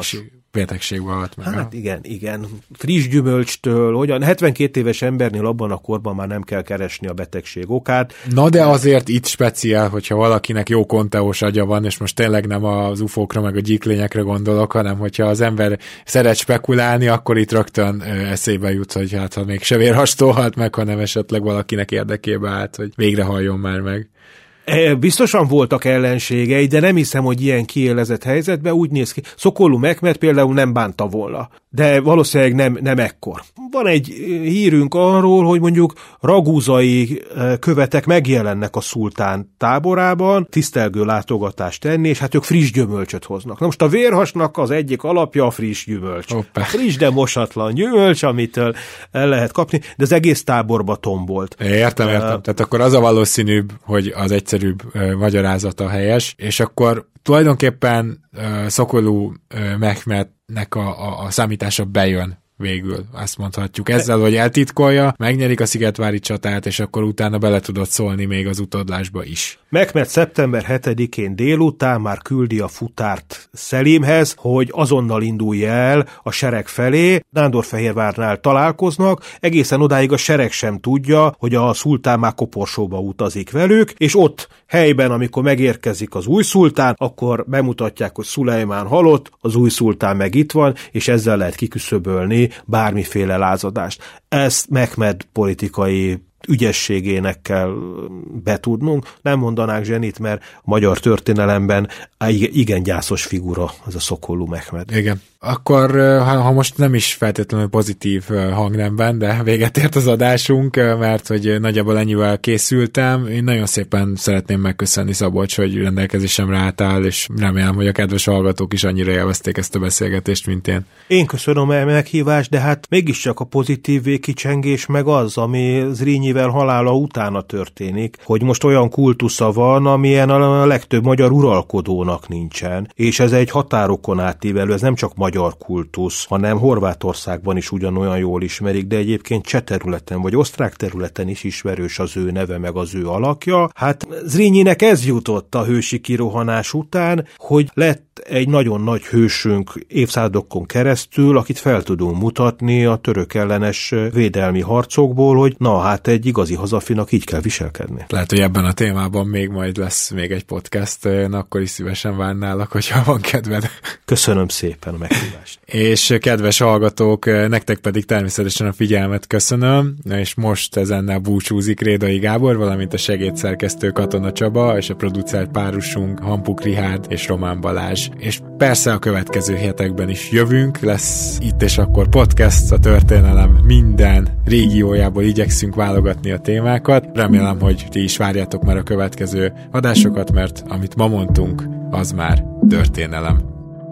betegségbe halt meg. Hát igen, igen. Friss gyümölcstől, hogyan hetvenkét éves embernél abban a korban már nem kell keresni a betegség okát. Na de azért itt speciál, hogyha valakinek jó konteós agya van, és most tényleg nem az ufókra meg a gyíklényekre gondolok, hanem hogyha az ember szeret spekulálni, akkor itt rögtön eszébe jut, hogy hát ha még se vérhastól halt meg, hanem esetleg valakinek érdekébe állt, hogy végre halljon már meg. Biztosan voltak ellenségei, de nem hiszem, hogy ilyen kiélezett helyzetben úgy néz ki. Szokollu Mehmed például nem bánta volna, de valószínűleg nem, nem ekkor. Van egy hírünk arról, hogy mondjuk ragúzai követek megjelennek a szultán táborában, tisztelgő látogatást tenni, és hát ők friss gyümölcsöt hoznak. Na most a vérhasnak az egyik alapja a friss gyümölcs. Hoppá. Friss, de mosatlan gyümölcs, amitől el lehet kapni, de az egész táborba tombolt. Értem, értem. Uh, Tehát akkor az a valószínűbb, hogy az egyszerűbb uh, magyarázata helyes, és akkor tulajdonképpen uh, Szokollu uh, Mehmednek a, a, a számítása bejön végül, azt mondhatjuk. Ezzel, hogy eltitkolja, megnyerik a szigetvári csatát, és akkor utána bele tudott szólni még az utódlásba is. Mehmed szeptember hetedikén délután már küldi a futárt Szelimhez, hogy azonnal indulj el a sereg felé. Nándorfehérvárnál találkoznak, egészen odáig a sereg sem tudja, hogy a szultán már Koporsóba utazik velük, és ott helyben, amikor megérkezik az új szultán, akkor bemutatják, hogy Szulejmán halott, az új szultán meg itt van, és ezzel lehet kiküszöbölni bármiféle lázadást. Ezt Mehmed politikai ügyességének kell betudnunk. Nem mondanák zsenit, mert a magyar történelemben igen gyászos figura az a Szokollu Mehmed. Igen. Akkor, ha most nem is feltétlenül pozitív hangnemben, de véget ért az adásunk, mert hogy nagyjából ennyivel készültem. Én nagyon szépen szeretném megköszönni Szabolcs, hogy rendelkezésemre álltál, és remélem, hogy a kedves hallgatók is annyira élvezték ezt a beszélgetést, mint én. Én köszönöm a meghívást, de hát mégiscsak a pozitív végkicsengés meg az, ami Zrínyivel halála utána történik, hogy most olyan kultusza van, amilyen a legtöbb magyar uralkodónak nincsen, és ez egy határokon átívelő, ez nem csak magyar kultusz, hanem Horvátországban is ugyanolyan jól ismerik, de egyébként cseh területen vagy osztrák területen is ismerős az ő neve meg az ő alakja. Hát Zrínyinek ez jutott a hősi kirohanás után, hogy lett egy nagyon nagy hősünk évszázadokon keresztül, akit fel tudunk mutatni a török ellenes védelmi harcokból, hogy na hát egy igazi hazafinak így kell viselkedni. Lehet, hogy ebben a témában még majd lesz még egy podcast, én akkor is szívesen várnálak, hogyha van kedved. Köszönöm szépen a meghívást. És kedves hallgatók, nektek pedig természetesen a figyelmet köszönöm, és most ezennel búcsúzik Rédai Gábor, valamint a segédszerkesztő Katona Csaba, és a producert párosunk Hampuk Rihárd és Román Balázs. És persze a következő hetekben is jövünk, lesz itt és akkor podcast, a történelem minden régiójából igyekszünk válogatni a témákat. Remélem, hogy ti is várjátok már a következő adásokat, mert amit ma mondtunk, az már történelem.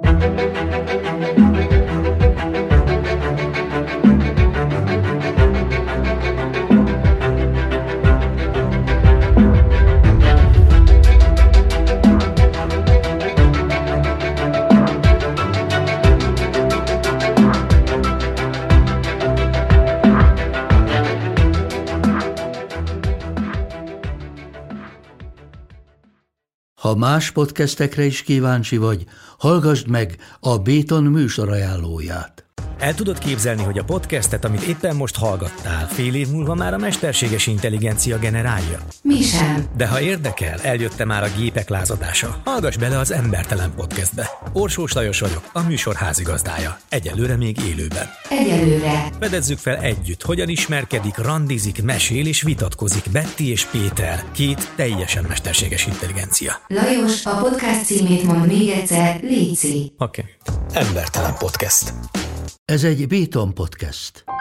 Ha más podcastekre is kíváncsi vagy, hallgassd meg a Béton műsor ajánlóját. El tudod képzelni, hogy a podcastet, amit éppen most hallgattál, fél év múlva már a mesterséges intelligencia generálja? Mi sem. De ha érdekel, eljött már a gépek lázadása. Hallgass bele az Embertelen podcastbe. Orsós Lajos vagyok, a műsor házigazdája. Egyelőre még élőben. Egyelőre. Fedezzük fel együtt, hogyan ismerkedik, randizik, mesél és vitatkozik Betty és Péter, két teljesen mesterséges intelligencia. Lajos, a podcast címét mond még egyszer, léci. Oké. Okay. Embertelen podcast. Ez egy Béton podcast.